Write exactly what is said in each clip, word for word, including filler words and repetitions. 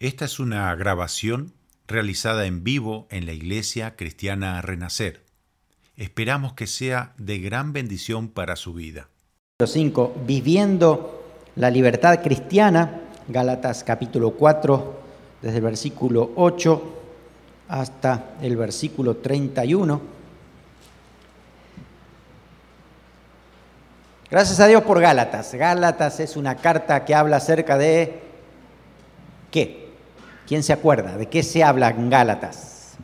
Esta es una grabación realizada en vivo en la Iglesia Cristiana Renacer. Esperamos que sea de gran bendición para su vida. cinco. Viviendo la libertad cristiana, Gálatas capítulo cuatro, desde el versículo ocho hasta el versículo treinta y uno. Gracias a Dios por Gálatas. Gálatas es una carta que habla acerca de ¿qué? ¿Quién se acuerda? ¿De qué se habla en Gálatas?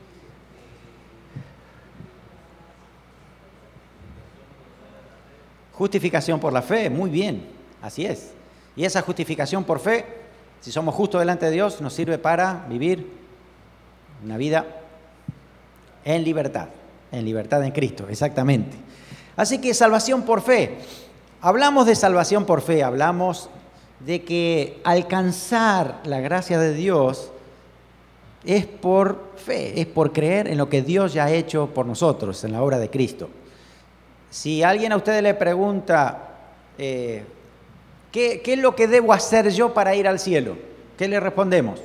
Justificación por la fe, muy bien, así es. Y esa justificación por fe, si somos justos delante de Dios, nos sirve para vivir una vida en libertad, en libertad en Cristo, exactamente. Así que salvación por fe. Hablamos de salvación por fe, hablamos de que alcanzar la gracia de Dios es por fe, es por creer en lo que Dios ya ha hecho por nosotros, en la obra de Cristo. Si alguien a ustedes le pregunta, eh, ¿qué, ¿qué es lo que debo hacer yo para ir al cielo? ¿Qué le respondemos?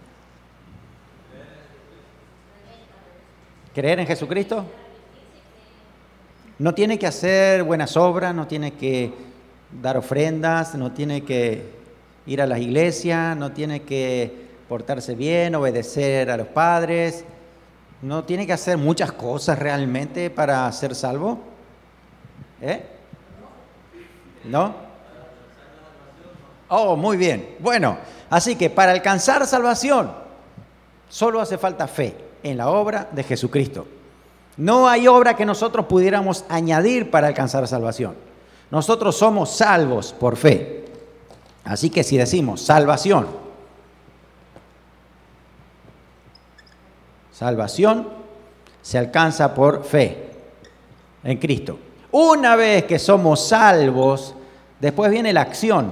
¿Creer en Jesucristo? No tiene que hacer buenas obras, no tiene que dar ofrendas, no tiene que ir a las iglesias, no tiene que portarse bien, obedecer a los padres, no tiene que hacer muchas cosas realmente para ser salvo. ¿Eh? ¿No? Oh, muy bien. Bueno, así que para alcanzar salvación solo hace falta fe en la obra de Jesucristo. No hay obra que nosotros pudiéramos añadir para alcanzar salvación. Nosotros somos salvos por fe. Así que si decimos salvación, salvación se alcanza por fe en Cristo. Una vez que somos salvos, después viene la acción,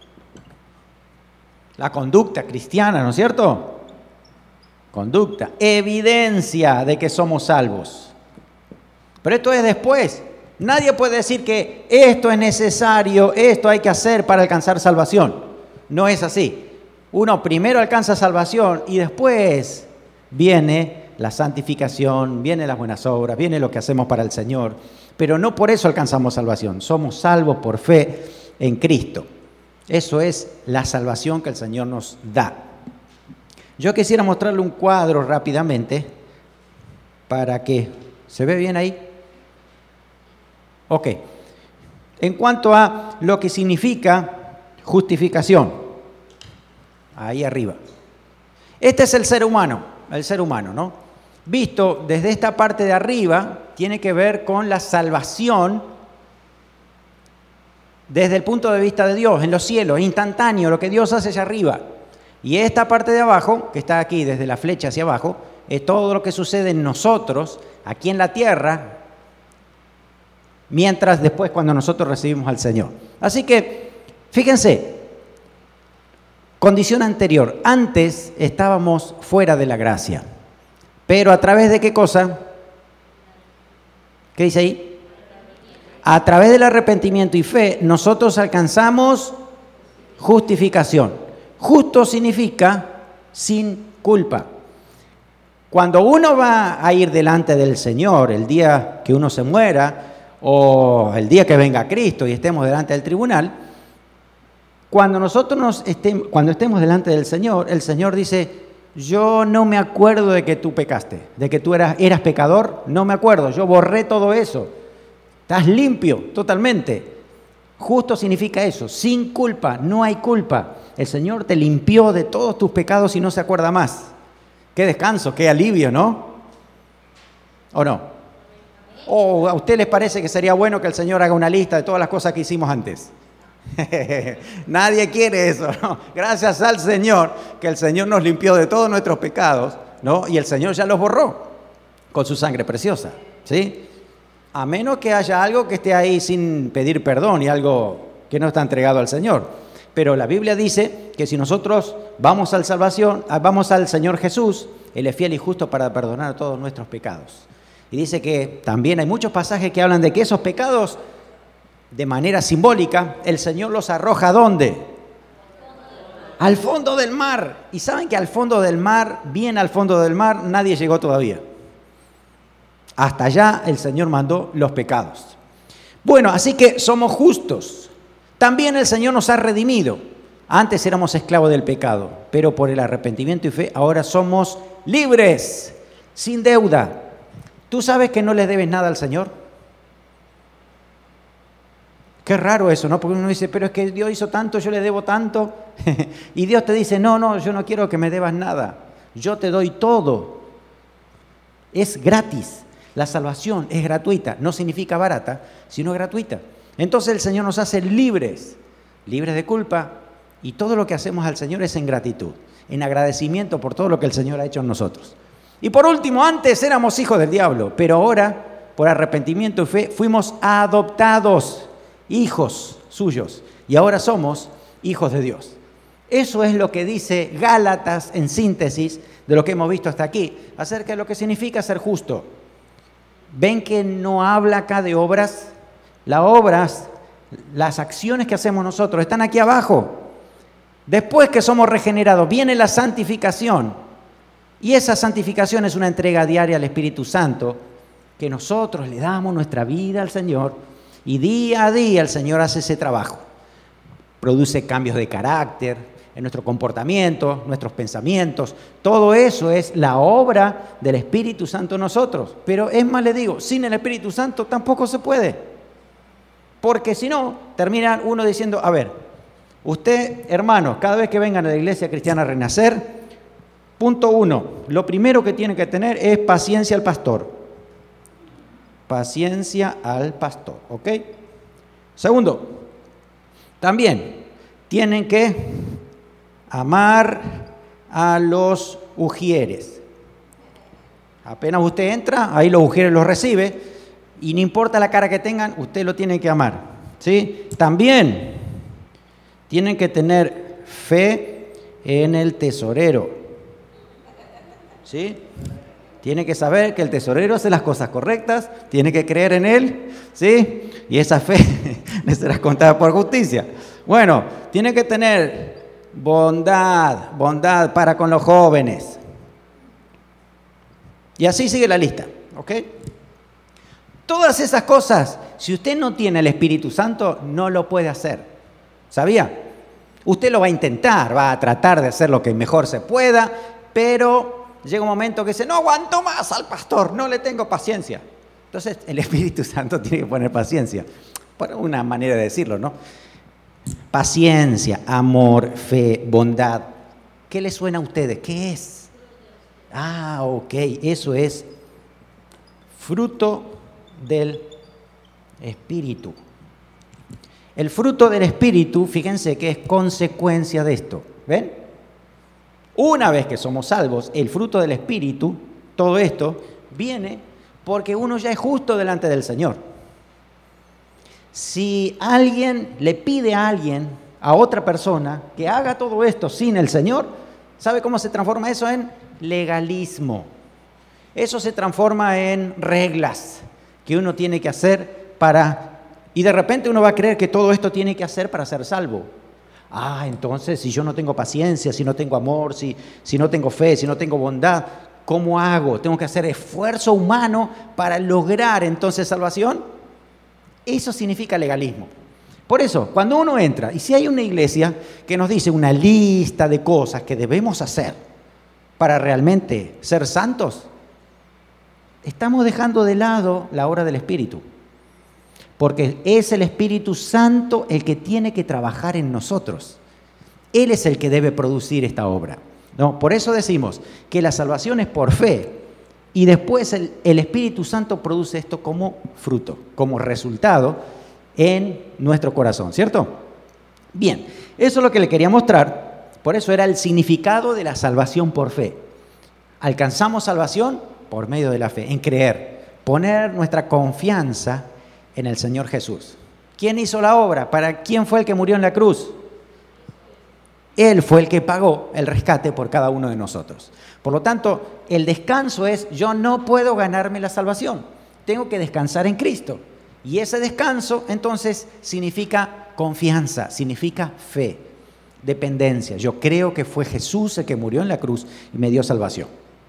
la conducta cristiana, ¿no es cierto? Conducta, evidencia de que somos salvos. Pero esto es después. Nadie puede decir que esto es necesario, esto hay que hacer para alcanzar salvación. No es así. Uno primero alcanza salvación y después viene la santificación, vienen las buenas obras, viene lo que hacemos para el Señor. Pero no por eso alcanzamos salvación. Somos salvos por fe en Cristo. Eso es la salvación que el Señor nos da. Yo quisiera mostrarle un cuadro rápidamente para que se ve bien ahí. Ok, en cuanto a lo que significa justificación, ahí arriba. Este es el ser humano, el ser humano, ¿no? Visto desde esta parte de arriba, tiene que ver con la salvación desde el punto de vista de Dios, en los cielos, instantáneo, lo que Dios hace allá arriba. Y esta parte de abajo, que está aquí desde la flecha hacia abajo, es todo lo que sucede en nosotros, aquí en la tierra, mientras después cuando nosotros recibimos al Señor. Así que, fíjense, condición anterior, antes estábamos fuera de la gracia, pero ¿a través de qué cosa? ¿Qué dice ahí? A través del arrepentimiento y fe, nosotros alcanzamos justificación. Justo significa sin culpa. Cuando uno va a ir delante del Señor, el día que uno se muera, o el día que venga Cristo y estemos delante del tribunal, cuando nosotros nos estemos, cuando estemos delante del Señor, el Señor dice, yo no me acuerdo de que tú pecaste, de que tú eras, eras pecador, no me acuerdo, yo borré todo eso, estás limpio totalmente. Justo significa eso, sin culpa, no hay culpa. El Señor te limpió de todos tus pecados y no se acuerda más. Qué descanso, qué alivio, ¿no? ¿O no? ¿O a usted les parece que sería bueno que el Señor haga una lista de todas las cosas que hicimos antes? Nadie quiere eso, ¿no? Gracias al Señor, que el Señor nos limpió de todos nuestros pecados, ¿no? Y el Señor ya los borró con su sangre preciosa, ¿sí? A menos que haya algo que esté ahí sin pedir perdón y algo que no está entregado al Señor. Pero la Biblia dice que si nosotros vamos al salvación, vamos al Señor Jesús, Él es fiel y justo para perdonar todos nuestros pecados. Y dice que también hay muchos pasajes que hablan de que esos pecados, de manera simbólica, el Señor los arroja ¿dónde? al fondo del mar. Y saben que al fondo del mar, bien al fondo del mar, nadie llegó todavía. Hasta allá el Señor mandó los pecados. Bueno, así que somos justos. También el Señor nos ha redimido. Antes éramos esclavos del pecado, pero por el arrepentimiento y fe ahora somos libres, sin deuda. ¿Tú sabes que no le debes nada al Señor? Qué raro eso, ¿no? Porque uno dice, pero es que Dios hizo tanto, yo le debo tanto. Y Dios te dice, no, no, yo no quiero que me debas nada. Yo te doy todo. Es gratis. La salvación es gratuita. No significa barata, sino gratuita. Entonces el Señor nos hace libres, libres de culpa. Y todo lo que hacemos al Señor es en gratitud, en agradecimiento por todo lo que el Señor ha hecho en nosotros. Y por último, antes éramos hijos del diablo, pero ahora, por arrepentimiento y fe, fuimos adoptados, hijos suyos. Y ahora somos hijos de Dios. Eso es lo que dice Gálatas en síntesis de lo que hemos visto hasta aquí, acerca de lo que significa ser justo. ¿Ven que no habla acá de obras? Las obras, las acciones que hacemos nosotros están aquí abajo. Después que somos regenerados, viene la santificación. Y esa santificación es una entrega diaria al Espíritu Santo, que nosotros le damos nuestra vida al Señor, y día a día el Señor hace ese trabajo. Produce cambios de carácter en nuestro comportamiento, nuestros pensamientos. Todo eso es la obra del Espíritu Santo en nosotros. Pero es más, le digo, sin el Espíritu Santo tampoco se puede. Porque si no, termina uno diciendo, a ver, usted, hermanos, cada vez que vengan a la Iglesia Cristiana Renacer, punto uno, lo primero que tiene que tener es paciencia al pastor. Paciencia al pastor, ¿ok? Segundo, también tienen que amar a los ujieres. Apenas usted entra, ahí los ujieres los recibe, y no importa la cara que tengan, usted lo tiene que amar, ¿sí? También tienen que tener fe en el tesorero, ¿sí? Tiene que saber que el tesorero hace las cosas correctas, tiene que creer en él, ¿sí? Y esa fe le será contada por justicia. Bueno, tiene que tener bondad, bondad para con los jóvenes. Y así sigue la lista, ¿ok? Todas esas cosas, si usted no tiene el Espíritu Santo, no lo puede hacer. ¿Sabía? Usted lo va a intentar, va a tratar de hacer lo que mejor se pueda, pero llega un momento que dice, no aguanto más al pastor, no le tengo paciencia. Entonces el Espíritu Santo tiene que poner paciencia, por una manera de decirlo, ¿no? Paciencia, amor, fe, bondad. ¿Qué le suena a ustedes? ¿Qué es? Ah, ok, eso es fruto del Espíritu. El fruto del Espíritu, fíjense que es consecuencia de esto. ¿Ven? Una vez que somos salvos, el fruto del Espíritu, todo esto, viene porque uno ya es justo delante del Señor. Si alguien le pide a alguien, a otra persona, que haga todo esto sin el Señor, ¿sabe cómo se transforma eso? En legalismo. Eso se transforma en reglas que uno tiene que hacer para... Y de repente uno va a creer que todo esto tiene que hacer para ser salvo. Ah, entonces, si yo no tengo paciencia, si no tengo amor, si, si no tengo fe, si no tengo bondad, ¿cómo hago? ¿Tengo que hacer esfuerzo humano para lograr entonces salvación? Eso significa legalismo. Por eso, cuando uno entra, y si hay una iglesia que nos dice una lista de cosas que debemos hacer para realmente ser santos, estamos dejando de lado la obra del Espíritu. Porque es el Espíritu Santo el que tiene que trabajar en nosotros. Él es el que debe producir esta obra, ¿no? Por eso decimos que la salvación es por fe y después el, el Espíritu Santo produce esto como fruto, como resultado en nuestro corazón, ¿cierto? Bien, eso es lo que le quería mostrar. Por eso era el significado de la salvación por fe. Alcanzamos salvación por medio de la fe, en creer, poner nuestra confianza en el Señor Jesús. ¿Quién hizo la obra? ¿Para quién fue el que murió en la cruz? Él fue el que pagó el rescate por cada uno de nosotros. Por lo tanto, el descanso es, yo no puedo ganarme la salvación, tengo que descansar en Cristo. Y ese descanso, entonces, significa confianza, significa fe. dependencia. Yo creo que fue Jesús el que murió en la cruz y me dio salvación.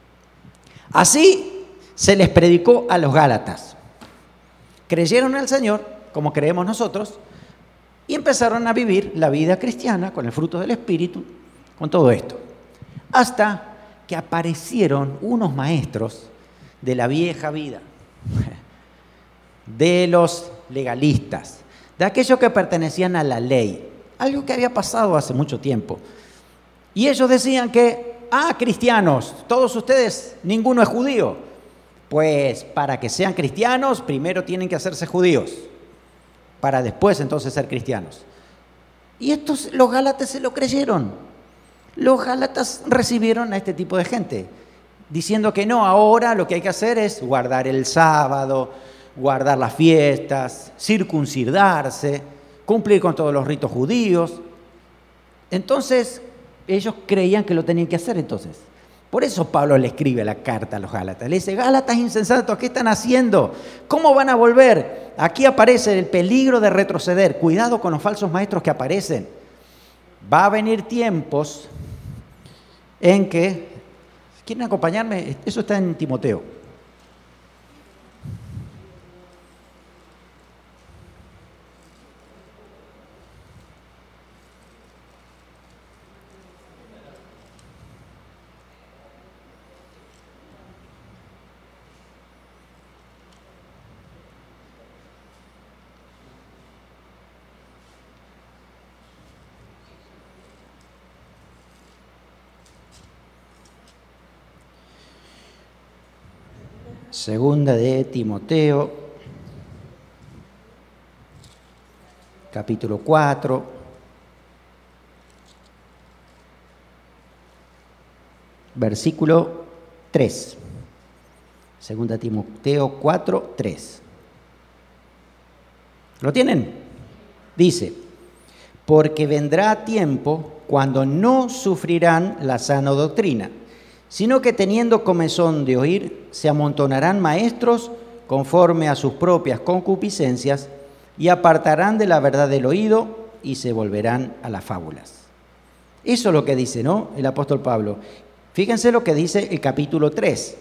Así se les predicó a los Gálatas. Creyeron en el Señor, como creemos nosotros, y empezaron a vivir la vida cristiana con el fruto del Espíritu, con todo esto. Hasta que aparecieron unos maestros de la vieja vida, de los legalistas, de aquellos que pertenecían a la ley, algo que había pasado hace mucho tiempo. Y ellos decían que, ah, cristianos, todos ustedes, ninguno es judío. Pues para que sean cristianos, primero tienen que hacerse judíos, para después entonces ser cristianos. Y estos, los gálatas se lo creyeron. Los gálatas recibieron a este tipo de gente, diciendo que no, ahora lo que hay que hacer es guardar el sábado, guardar las fiestas, circuncidarse, cumplir con todos los ritos judíos. Entonces, ellos creían que lo tenían que hacer entonces. Por eso Pablo le escribe la carta a los Gálatas. Le dice, Gálatas insensatos, ¿qué están haciendo? ¿Cómo van a volver? Aquí aparece el peligro de retroceder. Cuidado con los falsos maestros que aparecen. Va a venir tiempos en que... ¿Quieren acompañarme? Eso está en Timoteo. Segunda de Timoteo, capítulo cuatro, versículo tres. Segunda de Timoteo cuatro, tres. ¿Lo tienen? Dice, porque vendrá tiempo cuando no sufrirán la sana doctrina, sino que teniendo comezón de oír, se amontonarán maestros conforme a sus propias concupiscencias y apartarán de la verdad del oído y se volverán a las fábulas. Eso es lo que dice, ¿no?, el apóstol Pablo. Fíjense lo que dice el capítulo tres,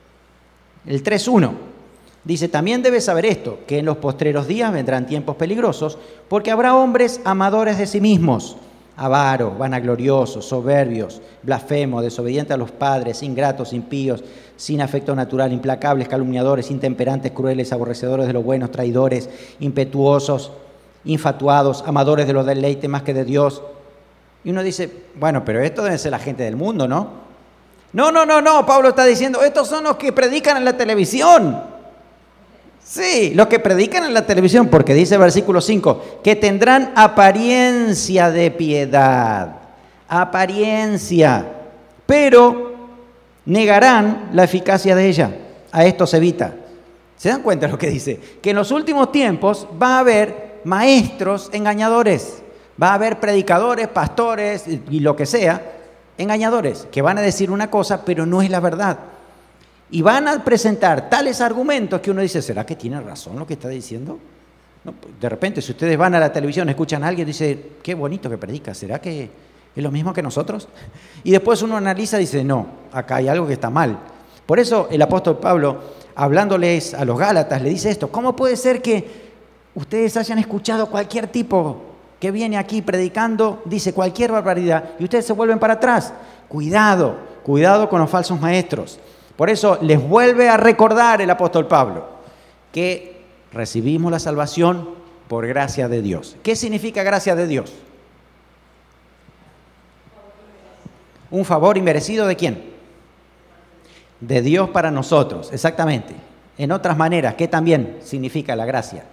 el tres uno. Dice, también debes saber esto, que en los postreros días vendrán tiempos peligrosos, porque habrá hombres amadores de sí mismos, avaros, vanagloriosos, soberbios, blasfemos, desobedientes a los padres, ingratos, impíos, sin afecto natural, implacables, calumniadores, intemperantes, crueles, aborrecedores de lo bueno, traidores, impetuosos, infatuados, amadores de los deleites más que de Dios. Y uno dice, bueno, pero esto debe ser la gente del mundo, ¿no? No, no, no, no, Pablo está diciendo, estos son los que predican en la televisión. Sí, los que predican en la televisión, porque dice versículo cinco, que tendrán apariencia de piedad, apariencia, pero negarán la eficacia de ella. A esto se evita. ¿Se dan cuenta de lo que dice? Que en los últimos tiempos va a haber maestros engañadores, va a haber predicadores, pastores y lo que sea, engañadores, que van a decir una cosa, pero no es la verdad. Y van a presentar tales argumentos que uno dice, ¿será que tiene razón lo que está diciendo? No, de repente, si ustedes van a la televisión, escuchan a alguien y dice, qué bonito que predica, ¿será que es lo mismo que nosotros? Y después uno analiza y dice, no, acá hay algo que está mal. Por eso el apóstol Pablo, hablándoles a los Gálatas, le dice esto, ¿cómo puede ser que ustedes hayan escuchado cualquier tipo que viene aquí predicando, dice cualquier barbaridad, y ustedes se vuelven para atrás? Cuidado, cuidado con los falsos maestros. Por eso les vuelve a recordar el apóstol Pablo que recibimos la salvación por gracia de Dios. ¿Qué significa gracia de Dios? ¿Un favor inmerecido de quién? De Dios para nosotros, exactamente. En otras maneras, ¿qué también significa la gracia?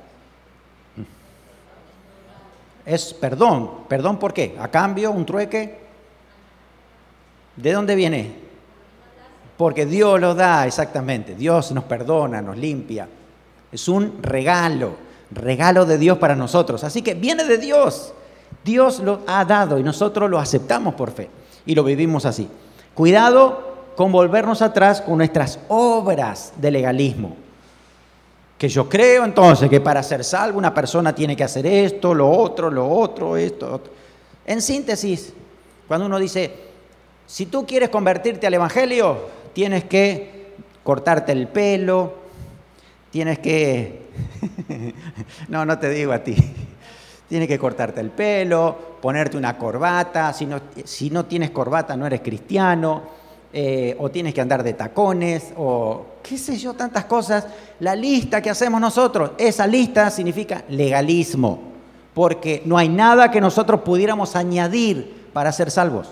Es perdón. ¿Perdón por qué? ¿A cambio? ¿Un trueque? ¿De dónde viene? Porque Dios lo da, exactamente. Dios nos perdona, nos limpia. Es un regalo, regalo de Dios para nosotros. Así que viene de Dios. Dios lo ha dado y nosotros lo aceptamos por fe y lo vivimos así. Cuidado con volvernos atrás con nuestras obras de legalismo. Que yo creo entonces que para ser salvo una persona tiene que hacer esto, lo otro, lo otro, esto, otro. En síntesis, cuando uno dice, si tú quieres convertirte al Evangelio, tienes que cortarte el pelo, tienes que... no, no te digo a ti. Tienes que cortarte el pelo, ponerte una corbata, si no, si no tienes corbata no eres cristiano, eh, o tienes que andar de tacones, o qué sé yo, tantas cosas. La lista que hacemos nosotros, esa lista significa legalismo, porque no hay nada que nosotros pudiéramos añadir para ser salvos.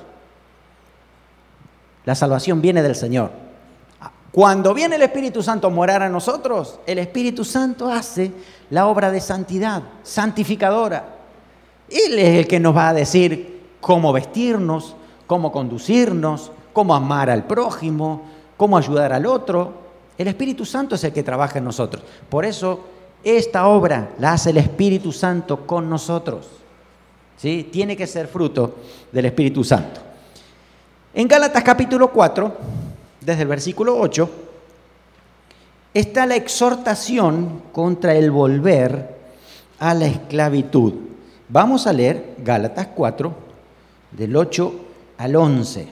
La salvación viene del Señor. Cuando viene el Espíritu Santo a morar a nosotros, el Espíritu Santo hace la obra de santidad, santificadora. Él es el que nos va a decir cómo vestirnos, cómo conducirnos, cómo amar al prójimo, cómo ayudar al otro. El Espíritu Santo es el que trabaja en nosotros. Por eso, esta obra la hace el Espíritu Santo con nosotros. ¿Sí? Tiene que ser fruto del Espíritu Santo. En Gálatas capítulo cuatro, desde el versículo ocho, está la exhortación contra el volver a la esclavitud. Vamos a leer Gálatas cuatro, del ocho al once.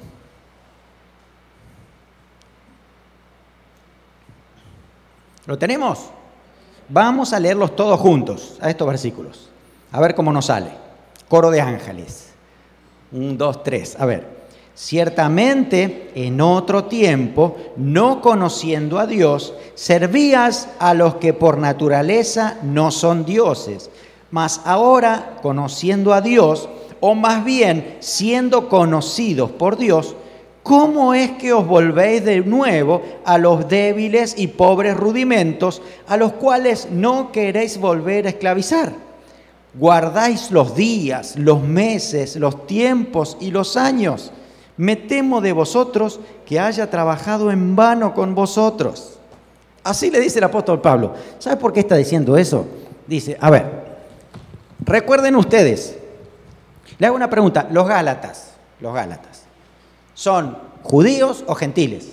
¿Lo tenemos? Vamos a leerlos todos juntos, a estos versículos. A ver cómo nos sale. Coro de ángeles. Un, dos, tres. A ver. Ciertamente, en otro tiempo, no conociendo a Dios, servías a los que por naturaleza no son dioses. Mas ahora, conociendo a Dios, o más bien siendo conocidos por Dios, ¿cómo es que os volvéis de nuevo a los débiles y pobres rudimentos, a los cuales no queréis volver a esclavizar? Guardáis los días, los meses, los tiempos y los años. Me temo de vosotros que haya trabajado en vano con vosotros. Así le dice el apóstol Pablo. ¿Sabe por qué está diciendo eso? Dice, a ver, recuerden ustedes, le hago una pregunta, los Gálatas, los Gálatas, ¿son judíos o gentiles?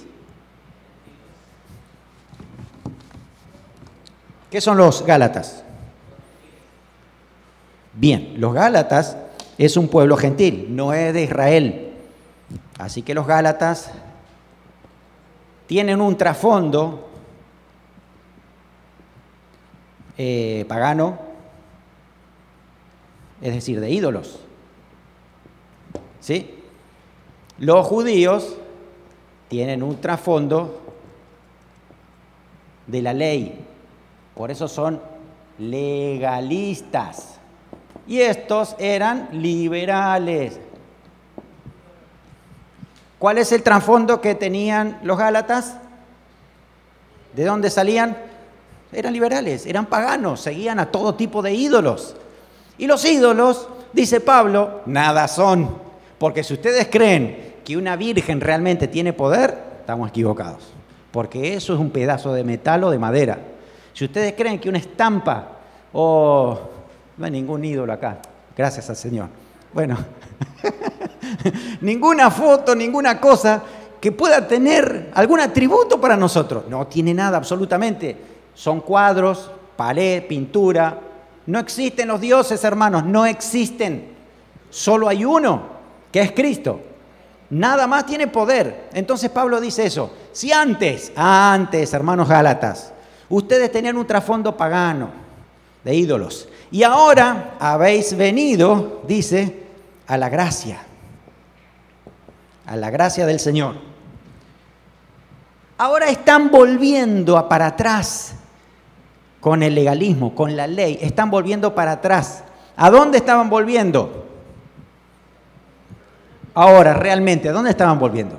¿Qué son los Gálatas? Bien, los Gálatas es un pueblo gentil, no es de Israel. Así que los Gálatas tienen un trasfondo eh, pagano, es decir, de ídolos. ¿Sí? Los judíos tienen un trasfondo de la ley, por eso son legalistas. Y estos eran liberales. ¿Cuál es el trasfondo que tenían los Gálatas? ¿De dónde salían? Eran liberales, eran paganos, seguían a todo tipo de ídolos. Y los ídolos, dice Pablo, nada son. Porque si ustedes creen que una virgen realmente tiene poder, estamos equivocados. Porque eso es un pedazo de metal o de madera. Si ustedes creen que una estampa o... no hay ningún ídolo acá, gracias al Señor. Bueno... ninguna foto, ninguna cosa que pueda tener algún atributo para nosotros. No tiene nada, absolutamente. Son cuadros, pared, pintura. No existen los dioses, hermanos, no existen. Solo hay uno, que es Cristo. Nada más tiene poder. Entonces Pablo dice eso. Si antes, antes, hermanos Gálatas, ustedes tenían un trasfondo pagano de ídolos, y ahora habéis venido, dice, a la gracia. A la gracia del Señor. Ahora están volviendo a para atrás con el legalismo, con la ley. Están volviendo para atrás. ¿A dónde estaban volviendo? Ahora, realmente, ¿a dónde estaban volviendo?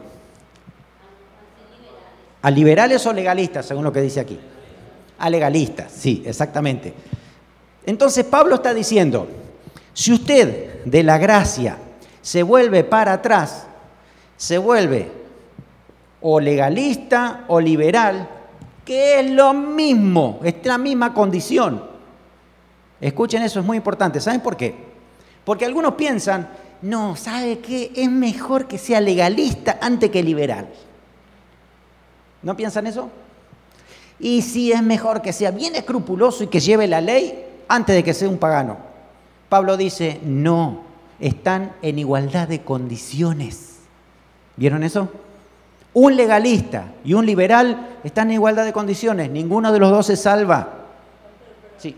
¿A liberales o legalistas, según lo que dice aquí? A legalistas, sí, exactamente. Entonces Pablo está diciendo, si usted de la gracia se vuelve para atrás, se vuelve o legalista o liberal, que es lo mismo, es la misma condición. Escuchen eso, es muy importante. ¿Saben por qué? Porque algunos piensan, no, ¿sabe qué? Es mejor que sea legalista antes que liberal. ¿No piensan eso? Y sí, es mejor que sea bien escrupuloso y que lleve la ley antes de que sea un pagano. Pablo dice, no, están en igualdad de condiciones. ¿Vieron eso? Un legalista y un liberal están en igualdad de condiciones. Ninguno de los dos se salva. Sí.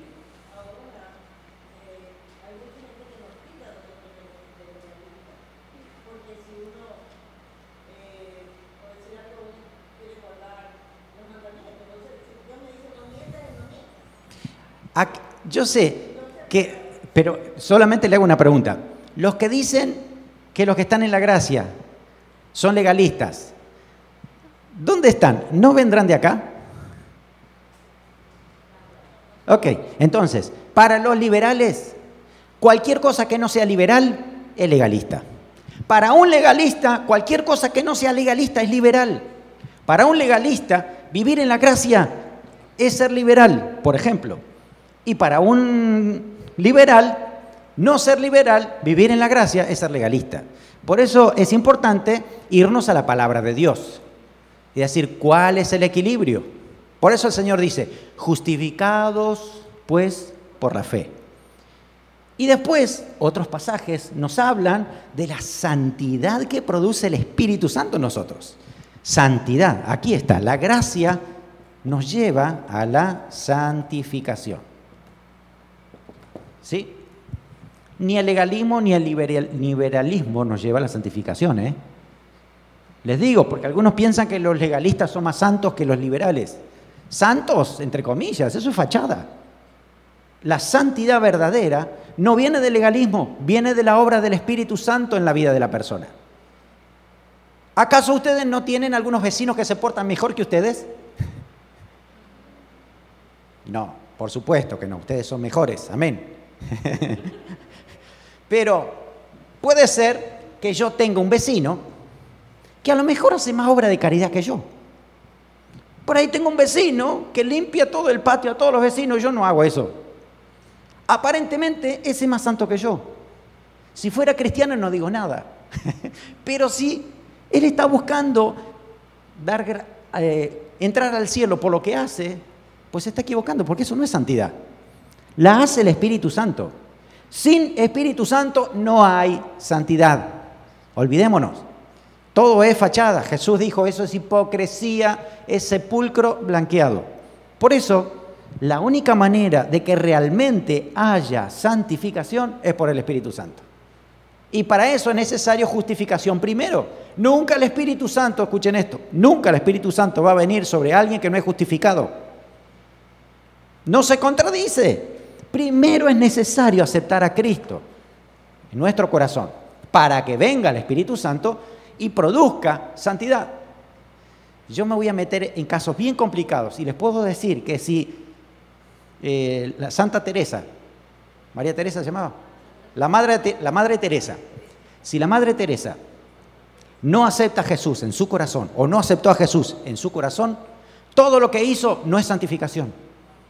Aquí, yo sé que, pero solamente le hago una pregunta. Los que dicen que los que están en la gracia son legalistas, ¿dónde están? ¿No vendrán de acá? Ok, entonces, para los liberales, cualquier cosa que no sea liberal es legalista. Para un legalista, cualquier cosa que no sea legalista es liberal. Para un legalista, vivir en la gracia es ser liberal, por ejemplo. Y para un liberal, no ser liberal, vivir en la gracia es ser legalista. Por eso es importante irnos a la palabra de Dios y decir cuál es el equilibrio. Por eso el Señor dice, justificados pues por la fe. Y después otros pasajes nos hablan de la santidad que produce el Espíritu Santo en nosotros. Santidad, aquí está, la gracia nos lleva a la santificación. ¿Sí? Ni el legalismo ni el liberalismo nos lleva a la santificación, ¿eh? Les digo, porque algunos piensan que los legalistas son más santos que los liberales. Santos, entre comillas, eso es fachada. La santidad verdadera no viene del legalismo, viene de la obra del Espíritu Santo en la vida de la persona. ¿Acaso ustedes no tienen algunos vecinos que se portan mejor que ustedes? No, por supuesto que no, ustedes son mejores, amén. Pero puede ser que yo tenga un vecino que a lo mejor hace más obra de caridad que yo. Por ahí tengo un vecino que limpia todo el patio a todos los vecinos, yo no hago eso. Aparentemente ese es más santo que yo. Si fuera cristiano no digo nada. Pero si él está buscando dar, eh, entrar al cielo por lo que hace, pues se está equivocando, porque eso no es santidad. La hace el Espíritu Santo. Sin Espíritu Santo no hay santidad. Olvidémonos. Todo es fachada. Jesús dijo, eso es hipocresía, es sepulcro blanqueado. Por eso, la única manera de que realmente haya santificación es por el Espíritu Santo. Y para eso es necesario justificación primero. Nunca el Espíritu Santo, escuchen esto, nunca el Espíritu Santo va a venir sobre alguien que no es justificado. No se contradice. Primero es necesario aceptar a Cristo en nuestro corazón para que venga el Espíritu Santo y produzca santidad. Yo me voy a meter en casos bien complicados y les puedo decir que si eh, la Santa Teresa, María Teresa se llamaba, la madre, la madre Teresa, si la Madre Teresa no acepta a Jesús en su corazón o no aceptó a Jesús en su corazón, todo lo que hizo no es santificación.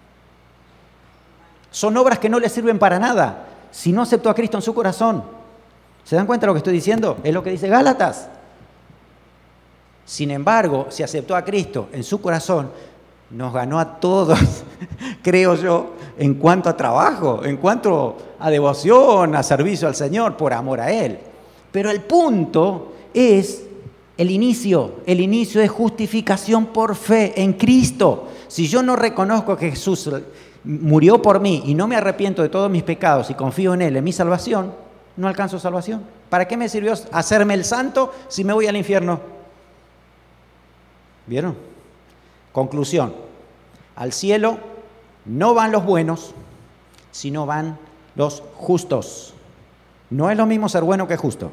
Son obras que no le sirven para nada si no aceptó a Cristo en su corazón. ¿Se dan cuenta de lo que estoy diciendo? Es lo que dice Gálatas. Sin embargo, si aceptó a Cristo en su corazón, nos ganó a todos, creo yo, en cuanto a trabajo, en cuanto a devoción, a servicio al Señor, por amor a Él. Pero el punto es el inicio. El inicio es justificación por fe en Cristo. Si yo no reconozco que Jesús murió por mí y no me arrepiento de todos mis pecados y confío en Él, en mi salvación, no alcanzo salvación. ¿Para qué me sirvió hacerme el santo si me voy al infierno? ¿Vieron? Conclusión. Al cielo no van los buenos, sino van los justos. No es lo mismo ser bueno que justo.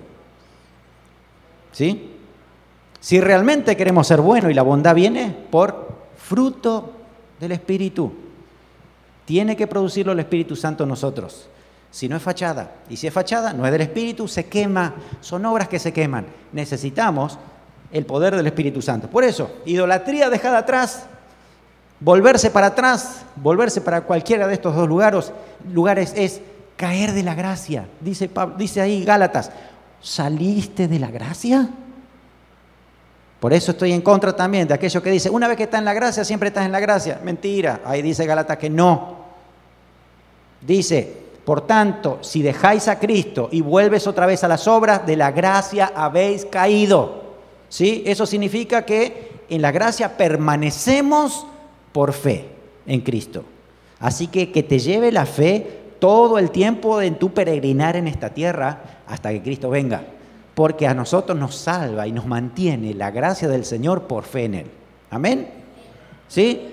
¿Sí? Si realmente queremos ser buenos y la bondad viene por fruto del Espíritu, tiene que producirlo el Espíritu Santo en nosotros. Si no es fachada, y si es fachada, no es del Espíritu, se quema. Son obras que se queman. Necesitamos el poder del Espíritu Santo. Por eso, idolatría dejada atrás, volverse para atrás, volverse para cualquiera de estos dos lugares, lugares es caer de la gracia. Dice, dice ahí Gálatas, ¿saliste de la gracia? Por eso estoy en contra también de aquello que dice, una vez que estás en la gracia, siempre estás en la gracia. Mentira, ahí dice Gálatas que no. Dice, por tanto, si dejáis a Cristo y vuelves otra vez a las obras, de la gracia habéis caído. ¿Sí? Eso significa que en la gracia permanecemos por fe en Cristo. Así que que te lleve la fe todo el tiempo en tu peregrinar en esta tierra hasta que Cristo venga. Porque a nosotros nos salva y nos mantiene la gracia del Señor por fe en Él. ¿Amén? ¿Sí?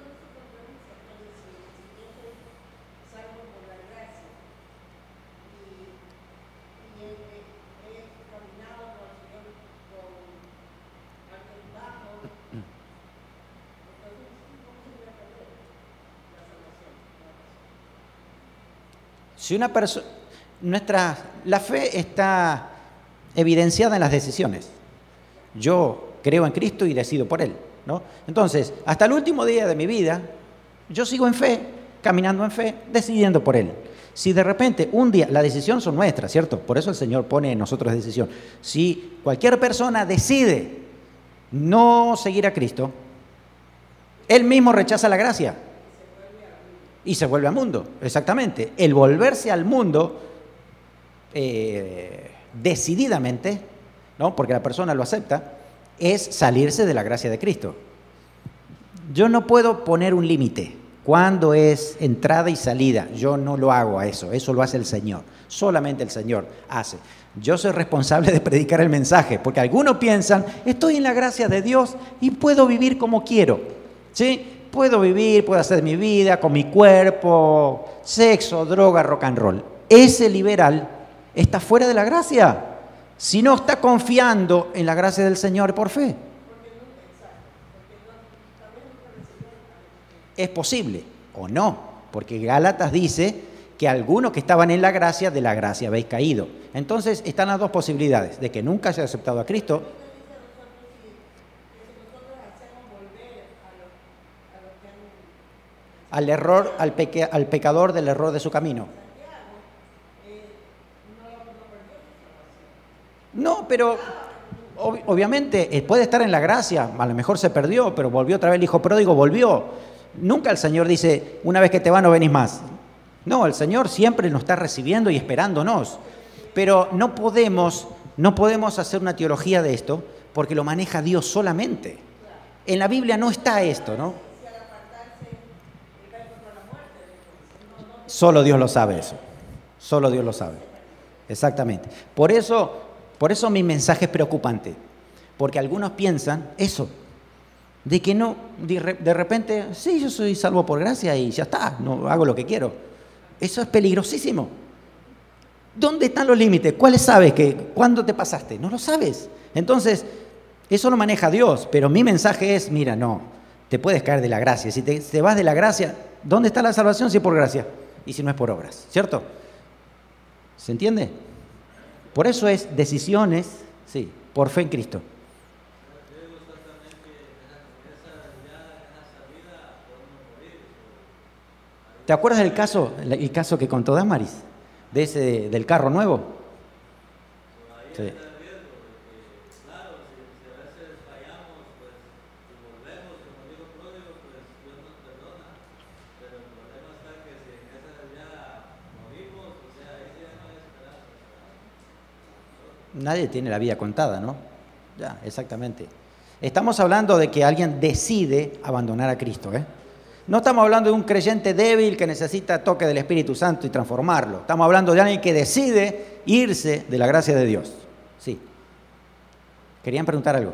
Si una persona, nuestra, la fe está evidenciada en las decisiones. Yo creo en Cristo y decido por Él, ¿no? Entonces, hasta el último día de mi vida, yo sigo en fe, caminando en fe, decidiendo por Él. Si de repente un día, la decisión son nuestras, ¿cierto? Por eso el Señor pone en nosotros decisión. Si cualquier persona decide no seguir a Cristo, Él mismo rechaza la gracia. Y se vuelve al mundo, exactamente. El volverse al mundo eh, decididamente, ¿no? Porque la persona lo acepta, es salirse de la gracia de Cristo. Yo no puedo poner un límite. ¿Cuándo es entrada y salida? Yo no lo hago a eso, eso lo hace el Señor. Solamente el Señor hace. Yo soy responsable de predicar el mensaje, porque algunos piensan, estoy en la gracia de Dios y puedo vivir como quiero, ¿sí? Puedo vivir, puedo hacer mi vida con mi cuerpo, sexo, droga, rock and roll. Ese liberal está fuera de la gracia, si no está confiando en la gracia del Señor por fe. Es posible o no, porque Gálatas dice que algunos que estaban en la gracia, de la gracia habéis caído. Entonces están las dos posibilidades, de que nunca haya aceptado a Cristo. Al error, al, peque, al pecador del error de su camino. No, pero ob, obviamente puede estar en la gracia, a lo mejor se perdió, pero volvió otra vez el hijo pródigo, volvió. Nunca el Señor dice, una vez que te va no venís más. No, el Señor siempre nos está recibiendo y esperándonos. Pero no podemos, no podemos hacer una teología de esto, porque lo maneja Dios solamente. En la Biblia no está esto, ¿no? Solo Dios lo sabe eso. Solo Dios lo sabe. Exactamente. Por eso, por eso mi mensaje es preocupante. Porque algunos piensan eso. De que no, de repente, sí, yo soy salvo por gracia y ya está, no hago lo que quiero. Eso es peligrosísimo. ¿Dónde están los límites? ¿Cuáles sabes? Que, ¿Cuándo te pasaste? No lo sabes. Entonces, eso lo maneja Dios. Pero mi mensaje es, mira, no, te puedes caer de la gracia. Si te, te vas de la gracia, ¿dónde está la salvación si es por gracia? Y si no es por obras, ¿cierto? ¿Se entiende? Por eso es decisiones, sí, por fe en Cristo. ¿Te acuerdas del caso, el caso que contó Damaris, de ese, del carro nuevo? Sí. Nadie tiene la vida contada, ¿no? Ya, exactamente. Estamos hablando de que alguien decide abandonar a Cristo, ¿eh? No estamos hablando de un creyente débil que necesita toque del Espíritu Santo y transformarlo. Estamos hablando de alguien que decide irse de la gracia de Dios. Sí. ¿Querían preguntar algo?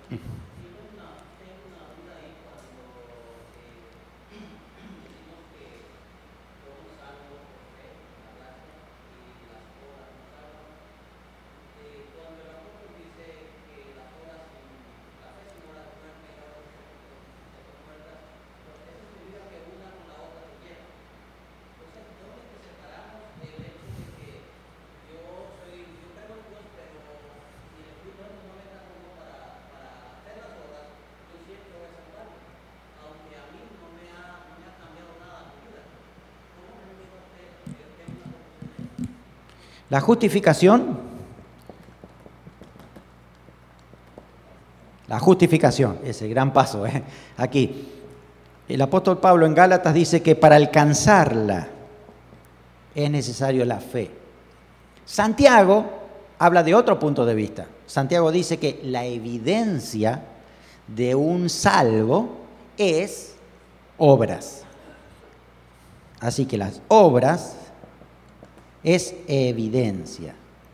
La justificación, la justificación, ese gran paso, ¿eh? Aquí, el apóstol Pablo en Gálatas dice que para alcanzarla es necesario la fe. Santiago habla de otro punto de vista. Santiago dice que la evidencia de un salvo es obras. Así que las obras es evidencia.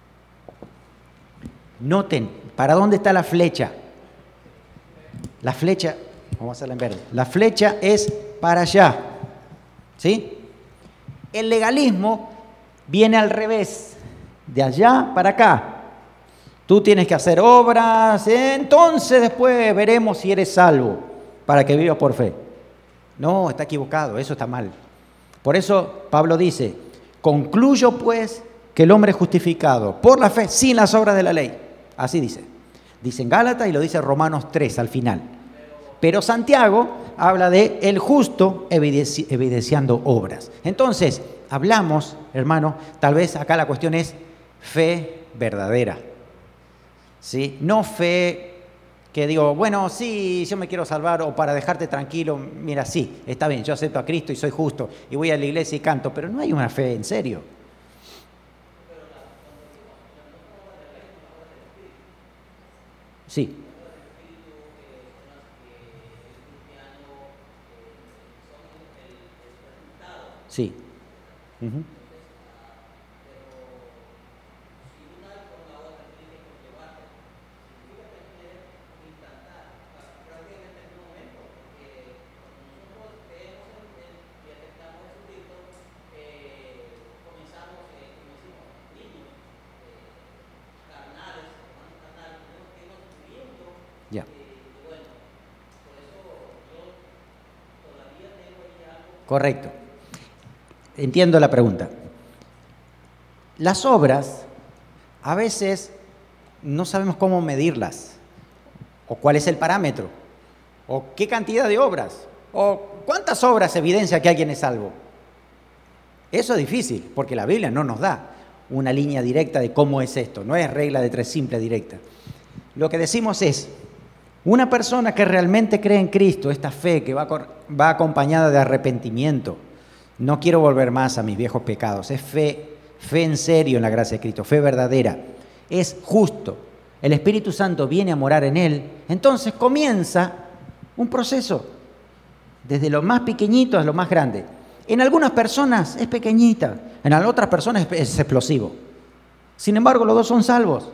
Noten, ¿para dónde está la flecha? La flecha, vamos a hacerla en verde. La flecha es para allá. ¿Sí? El legalismo viene al revés, de allá para acá. Tú tienes que hacer obras, entonces después veremos si eres salvo, para que vivas por fe. No, está equivocado, eso está mal. Por eso Pablo dice, concluyo pues que el hombre es justificado por la fe sin las obras de la ley. Así dice. Dice en Gálatas y lo dice Romanos tres al final. Pero Santiago habla de el justo evidenci- evidenciando obras. Entonces, hablamos, hermano, tal vez acá la cuestión es fe verdadera. ¿Sí? No fe que digo, bueno, sí, yo me quiero salvar o para dejarte tranquilo, mira, sí, está bien, yo acepto a Cristo y soy justo y voy a la iglesia y canto, pero no hay una fe en serio. Sí. Sí. Uh-huh. Ya. Correcto. Entiendo la pregunta. Las obras, a veces no sabemos cómo medirlas, o cuál es el parámetro, o qué cantidad de obras, o cuántas obras evidencia que alguien es salvo. Eso es difícil, porque la Biblia no nos da una línea directa de cómo es esto, no es regla de tres simple directa. Lo que decimos es, una persona que realmente cree en Cristo, esta fe que va, va acompañada de arrepentimiento, no quiero volver más a mis viejos pecados, es fe, fe en serio en la gracia de Cristo, fe verdadera, es justo, el Espíritu Santo viene a morar en él, entonces comienza un proceso, desde lo más pequeñito a lo más grande. En algunas personas es pequeñita, en otras personas es explosivo. Sin embargo, los dos son salvos.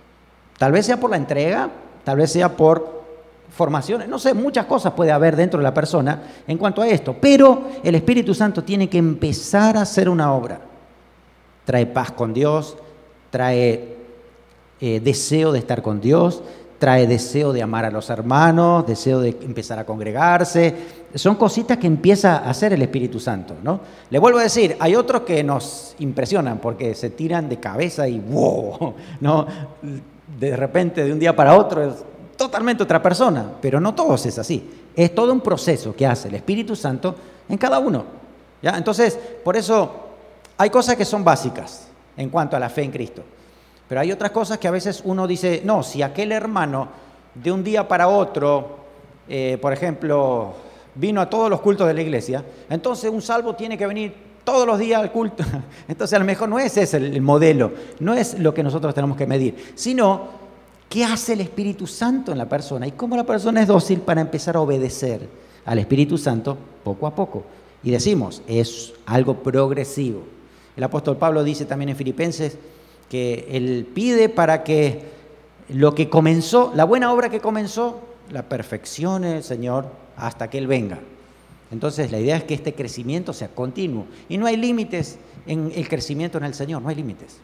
Tal vez sea por la entrega, tal vez sea por formaciones, no sé, muchas cosas puede haber dentro de la persona en cuanto a esto, pero el Espíritu Santo tiene que empezar a hacer una obra. Trae paz con Dios, trae eh, deseo de estar con Dios, trae deseo de amar a los hermanos, deseo de empezar a congregarse. Son cositas que empieza a hacer el Espíritu Santo, ¿no? Le vuelvo a decir, hay otros que nos impresionan porque se tiran de cabeza y ¡wow! ¿No? De repente, de un día para otro, es totalmente otra persona, pero no todos es así. Es todo un proceso que hace el Espíritu Santo en cada uno, ¿ya? Entonces, por eso hay cosas que son básicas en cuanto a la fe en Cristo, pero hay otras cosas que a veces uno dice, no, si aquel hermano de un día para otro, eh, por ejemplo, vino a todos los cultos de la iglesia, entonces un salvo tiene que venir todos los días al culto. Entonces a lo mejor no es ese el modelo, no es lo que nosotros tenemos que medir, sino qué hace el Espíritu Santo en la persona y cómo la persona es dócil para empezar a obedecer al Espíritu Santo poco a poco. Y decimos, es algo progresivo. El apóstol Pablo dice también en Filipenses que él pide para que lo que comenzó, la buena obra que comenzó, la perfeccione el Señor hasta que Él venga. Entonces la idea es que este crecimiento sea continuo y no hay límites en el crecimiento en el Señor, no hay límites.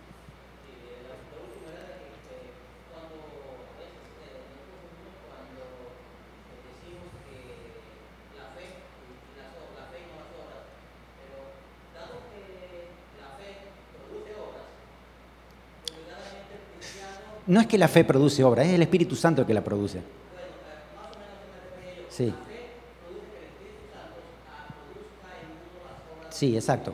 No es que la fe produce obra, es el Espíritu Santo el que la produce. Sí. Sí, exacto.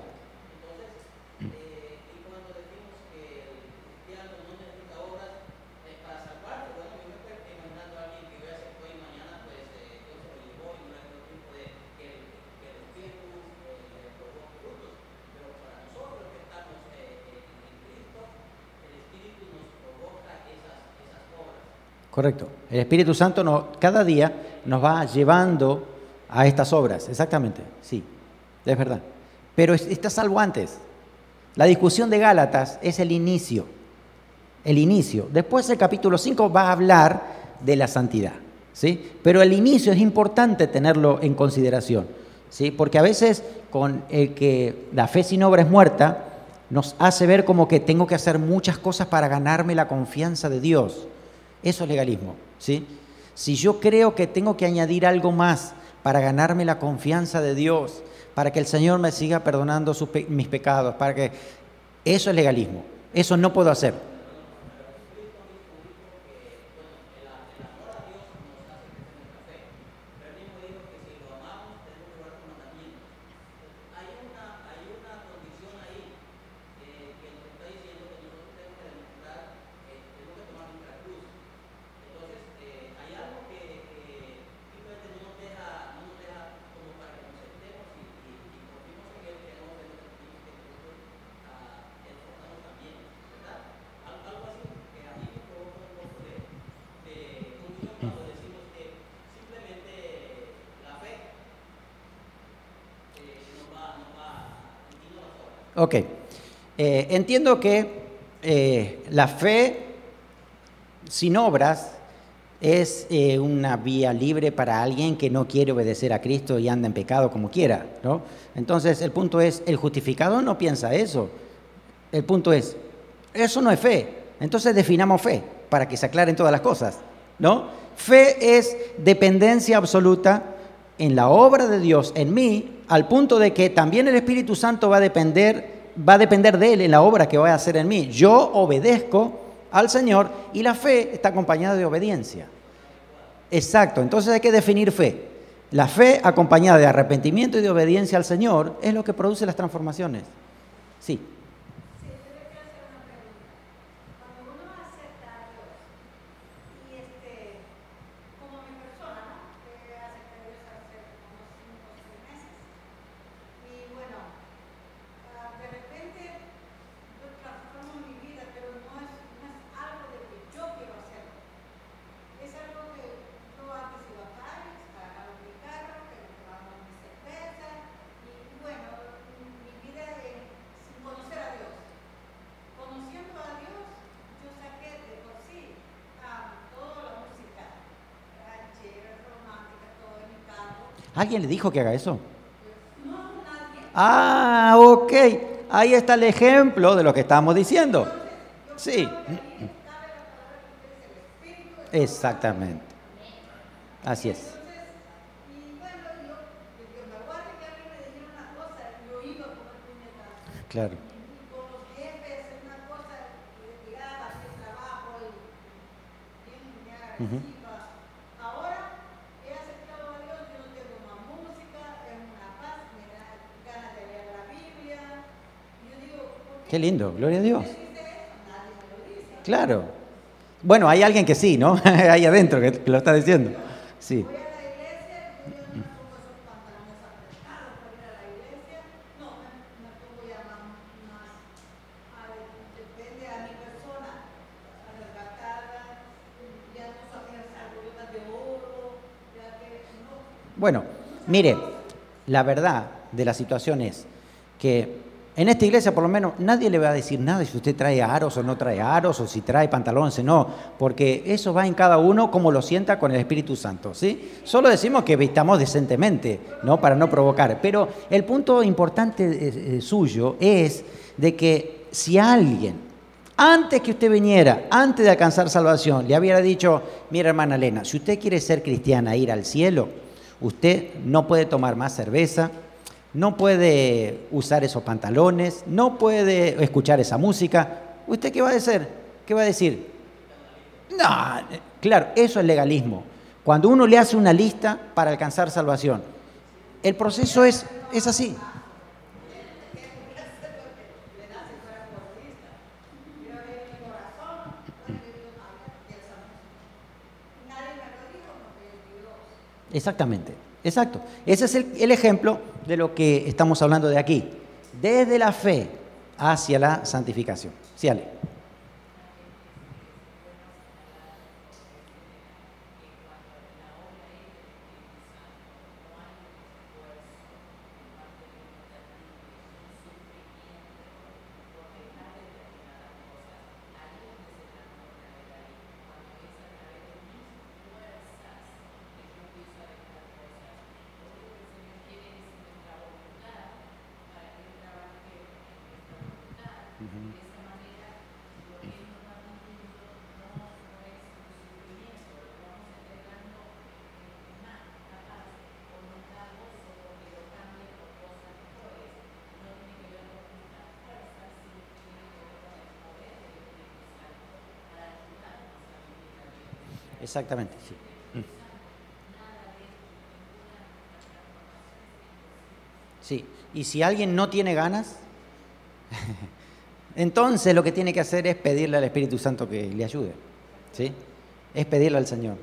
Correcto. El Espíritu Santo nos, cada día nos va llevando a estas obras. Exactamente, sí, es verdad. Pero es, está salvo antes. La discusión de Gálatas es el inicio. El inicio. Después el capítulo cinco va a hablar de la santidad, ¿sí? Pero el inicio es importante tenerlo en consideración, ¿sí? Porque a veces con el que la fe sin obra es muerta, nos hace ver como que tengo que hacer muchas cosas para ganarme la confianza de Dios. Eso es legalismo, ¿sí? Si yo creo que tengo que añadir algo más para ganarme la confianza de Dios, para que el Señor me siga perdonando sus pe- mis pecados, para que... Eso es legalismo. Eso no puedo hacer. Ok, eh, entiendo que eh, la fe sin obras es eh, una vía libre para alguien que no quiere obedecer a Cristo y anda en pecado como quiera, ¿no? Entonces el punto es, el justificado no piensa eso. El punto es, eso no es fe. Entonces definamos fe para que se aclaren todas las cosas, ¿no? Fe es dependencia absoluta en la obra de Dios en mí, al punto de que también el Espíritu Santo va a depender, va a depender de Él en la obra que va a hacer en mí. Yo obedezco al Señor y la fe está acompañada de obediencia. Exacto, entonces hay que definir fe. La fe acompañada de arrepentimiento y de obediencia al Señor es lo que produce las transformaciones. Sí. ¿Alguien le dijo que haga eso? Ah, ok. Ahí está el ejemplo de lo que estamos diciendo. Sí. Exactamente. Así es. Claro. Uh-huh. Qué lindo, gloria a Dios. Claro. Bueno, hay alguien que sí, ¿no? Ahí adentro que, que lo está diciendo. Sí. Bueno, mire, la verdad de la situación es que en esta iglesia por lo menos nadie le va a decir nada si usted trae aros o no trae aros, o si trae pantalones o no, porque eso va en cada uno como lo sienta con el Espíritu Santo, ¿sí? Solo decimos que vistamos decentemente, ¿no? Para no provocar, pero el punto importante eh, suyo es de que si alguien, antes que usted viniera, antes de alcanzar salvación, le hubiera dicho, mira hermana Elena, si usted quiere ser cristiana e ir al cielo, usted no puede tomar más cerveza, no puede usar esos pantalones, no puede escuchar esa música. ¿Usted qué va a hacer? ¿Qué va a decir? No, claro, eso es legalismo. Cuando uno le hace una lista para alcanzar salvación, el proceso es, es así. Exactamente, exacto. Ese es el, el ejemplo de lo que estamos hablando de aquí. Desde la fe hacia la santificación. Sí, Ale. Exactamente, sí. Sí, y si alguien no tiene ganas, entonces lo que tiene que hacer es pedirle al Espíritu Santo que le ayude, ¿sí? Es pedirle al Señor.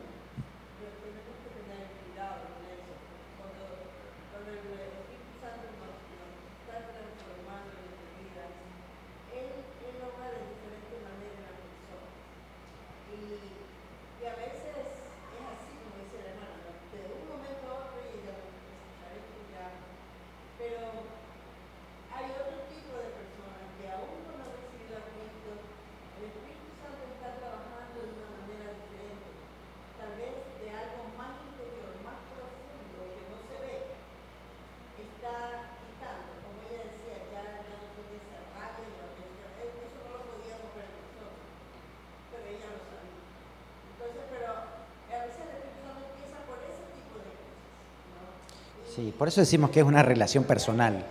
Sí, por eso decimos que es una relación personal.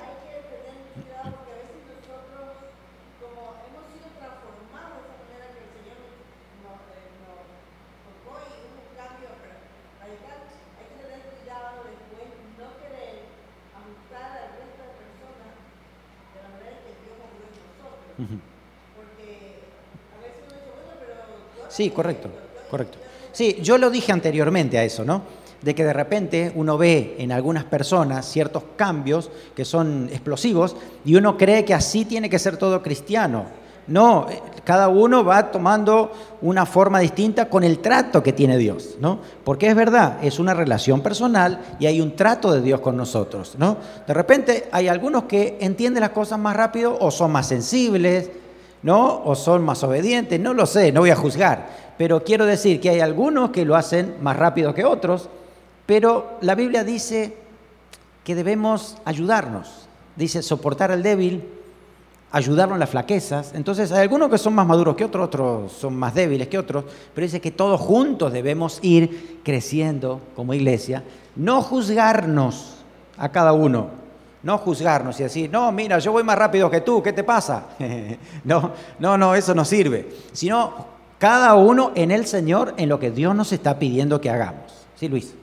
Sí, correcto, correcto. Sí, yo lo dije anteriormente a eso, ¿no? De que de repente uno ve en algunas personas ciertos cambios que son explosivos y uno cree que así tiene que ser todo cristiano. No, cada uno va tomando una forma distinta con el trato que tiene Dios, ¿no? Porque es verdad, es una relación personal y hay un trato de Dios con nosotros, ¿no? De repente hay algunos que entienden las cosas más rápido o son más sensibles, ¿no? O son más obedientes, no lo sé, no voy a juzgar, pero quiero decir que hay algunos que lo hacen más rápido que otros, pero la Biblia dice que debemos ayudarnos, dice soportar al débil, ayudarlo en las flaquezas. Entonces hay algunos que son más maduros que otros, otros son más débiles que otros, pero dice que todos juntos debemos ir creciendo como iglesia, no juzgarnos a cada uno, no juzgarnos y decir, no, mira, yo voy más rápido que tú, ¿qué te pasa? no, no, no, eso no sirve, sino cada uno en el Señor, en lo que Dios nos está pidiendo que hagamos. Sí, Luis.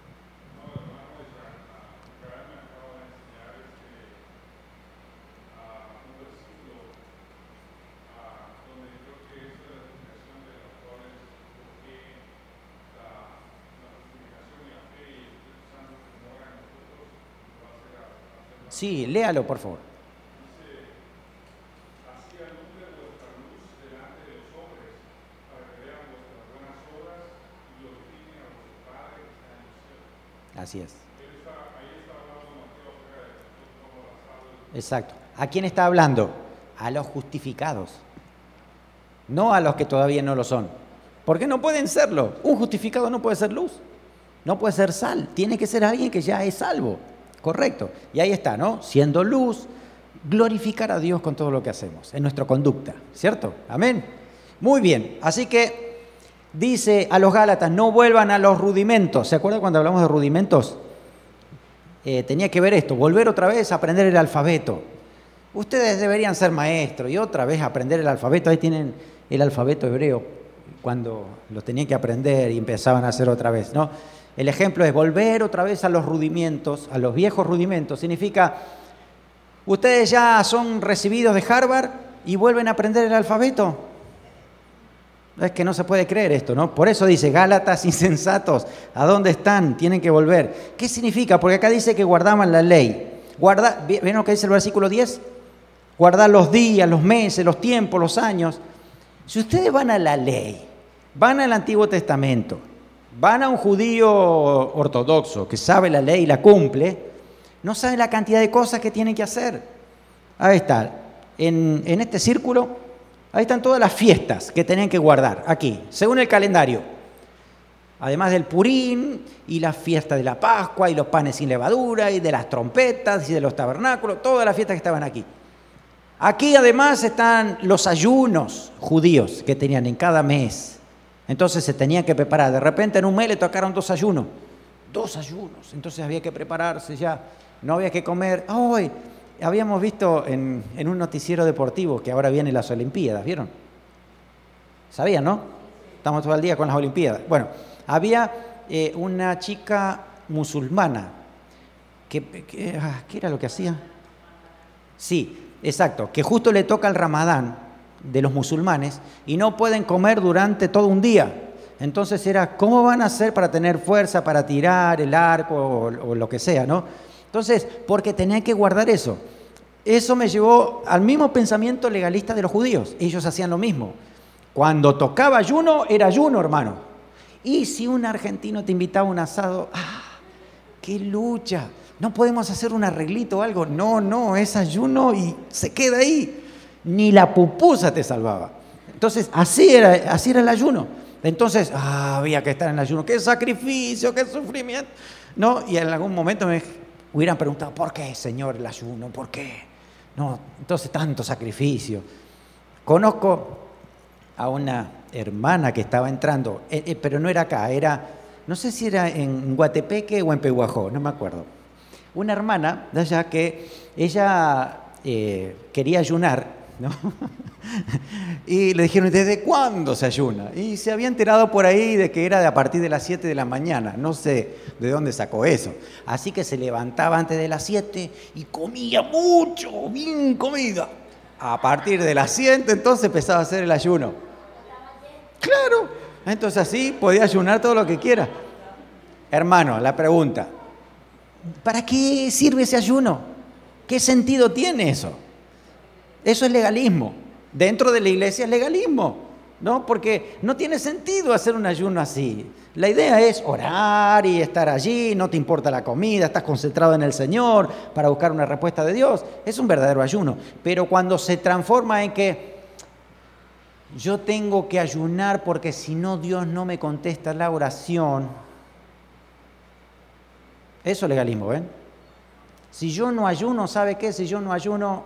Sí, léalo, por favor. Así es. Exacto. ¿A quién está hablando? A los justificados, no a los que todavía no lo son. Porque no pueden serlo. Un justificado no puede ser luz, no puede ser sal. Tiene que ser alguien que ya es salvo. Correcto. Y ahí está, ¿no? Siendo luz, glorificar a Dios con todo lo que hacemos, en nuestra conducta, ¿cierto? Amén. Muy bien. Así que dice a los Gálatas, no vuelvan a los rudimentos. ¿Se acuerdan cuando hablamos de rudimentos? Eh, tenía que ver esto, volver otra vez a aprender el alfabeto. Ustedes deberían ser maestros y otra vez aprender el alfabeto. Ahí tienen el alfabeto hebreo, cuando lo tenían que aprender y empezaban a hacer otra vez, ¿no? El ejemplo es volver otra vez a los rudimentos, a los viejos rudimentos. Significa, ustedes ya son recibidos de Harvard y vuelven a aprender el alfabeto. Es que no se puede creer esto, ¿no? Por eso dice, Gálatas insensatos, ¿a dónde están? Tienen que volver. ¿Qué significa? Porque acá dice que guardaban la ley. Guarda, ¿ven lo que dice el versículo diez? Guardar los días, los meses, los tiempos, los años. Si ustedes van a la ley, van al Antiguo Testamento, van a un judío ortodoxo que sabe la ley y la cumple, no sabe la cantidad de cosas que tienen que hacer. Ahí está, en, en este círculo, ahí están todas las fiestas que tenían que guardar, aquí, según el calendario. Además del Purín y la fiesta de la Pascua y los panes sin levadura y de las trompetas y de los tabernáculos, todas las fiestas que estaban aquí. Aquí además están los ayunos judíos que tenían en cada mes. Entonces se tenían que preparar. De repente en un mes le tocaron dos ayunos. Dos ayunos. Entonces había que prepararse ya. No había que comer. Hoy habíamos visto en, en un noticiero deportivo que ahora vienen las Olimpiadas, ¿vieron? ¿Sabían, no? estamos todo el día con las Olimpiadas. Bueno, había eh, una chica musulmana, que, que ah, ¿qué era lo que hacía? Sí, exacto, que justo le toca el Ramadán de los musulmanes y no pueden comer durante todo un día. Entonces era, ¿cómo van a hacer para tener fuerza para tirar el arco o, o lo que sea, ¿no? Entonces, porque tenían que guardar eso. Eso me llevó al mismo pensamiento legalista de los judíos. Ellos hacían lo mismo. Cuando tocaba ayuno, era ayuno, hermano. Y si un argentino te invitaba a un asado, ¡ah! ¡Qué lucha! ¿No podemos hacer un arreglito o algo? No, no, es ayuno y se queda ahí. Ni la pupusa te salvaba. Entonces, así era, así era el ayuno. Entonces, ah, había que estar en el ayuno. ¡Qué sacrificio, qué sufrimiento! ¿No? Y en algún momento me hubieran preguntado, ¿por qué, Señor, el ayuno? ¿Por qué? No, entonces tanto sacrificio. Conozco a una hermana que estaba entrando, eh, eh, pero no era acá, era, no sé si era en Guatepeque o en Pehuajó, no me acuerdo. Una hermana de allá que ella eh, quería ayunar, ¿no? Y le dijeron, ¿desde cuándo se ayuna? Y se había enterado por ahí de que era de a partir de las siete de la mañana. No sé de dónde sacó eso. Así que se levantaba antes de las siete y comía mucho, bien comida. A partir de las siete entonces empezaba a hacer el ayuno. Claro. Entonces así podía ayunar todo lo que quiera. Hermano, la pregunta, ¿para qué sirve ese ayuno? ¿Qué sentido tiene eso? Eso es legalismo. Dentro de la iglesia es legalismo, ¿no? Porque no tiene sentido hacer un ayuno así. La idea es orar y estar allí, no te importa la comida, estás concentrado en el Señor para buscar una respuesta de Dios. Es un verdadero ayuno. Pero cuando se transforma en que yo tengo que ayunar porque si no Dios no me contesta la oración, eso es legalismo, ¿ven? Si yo no ayuno, ¿sabe qué? Si yo no ayuno,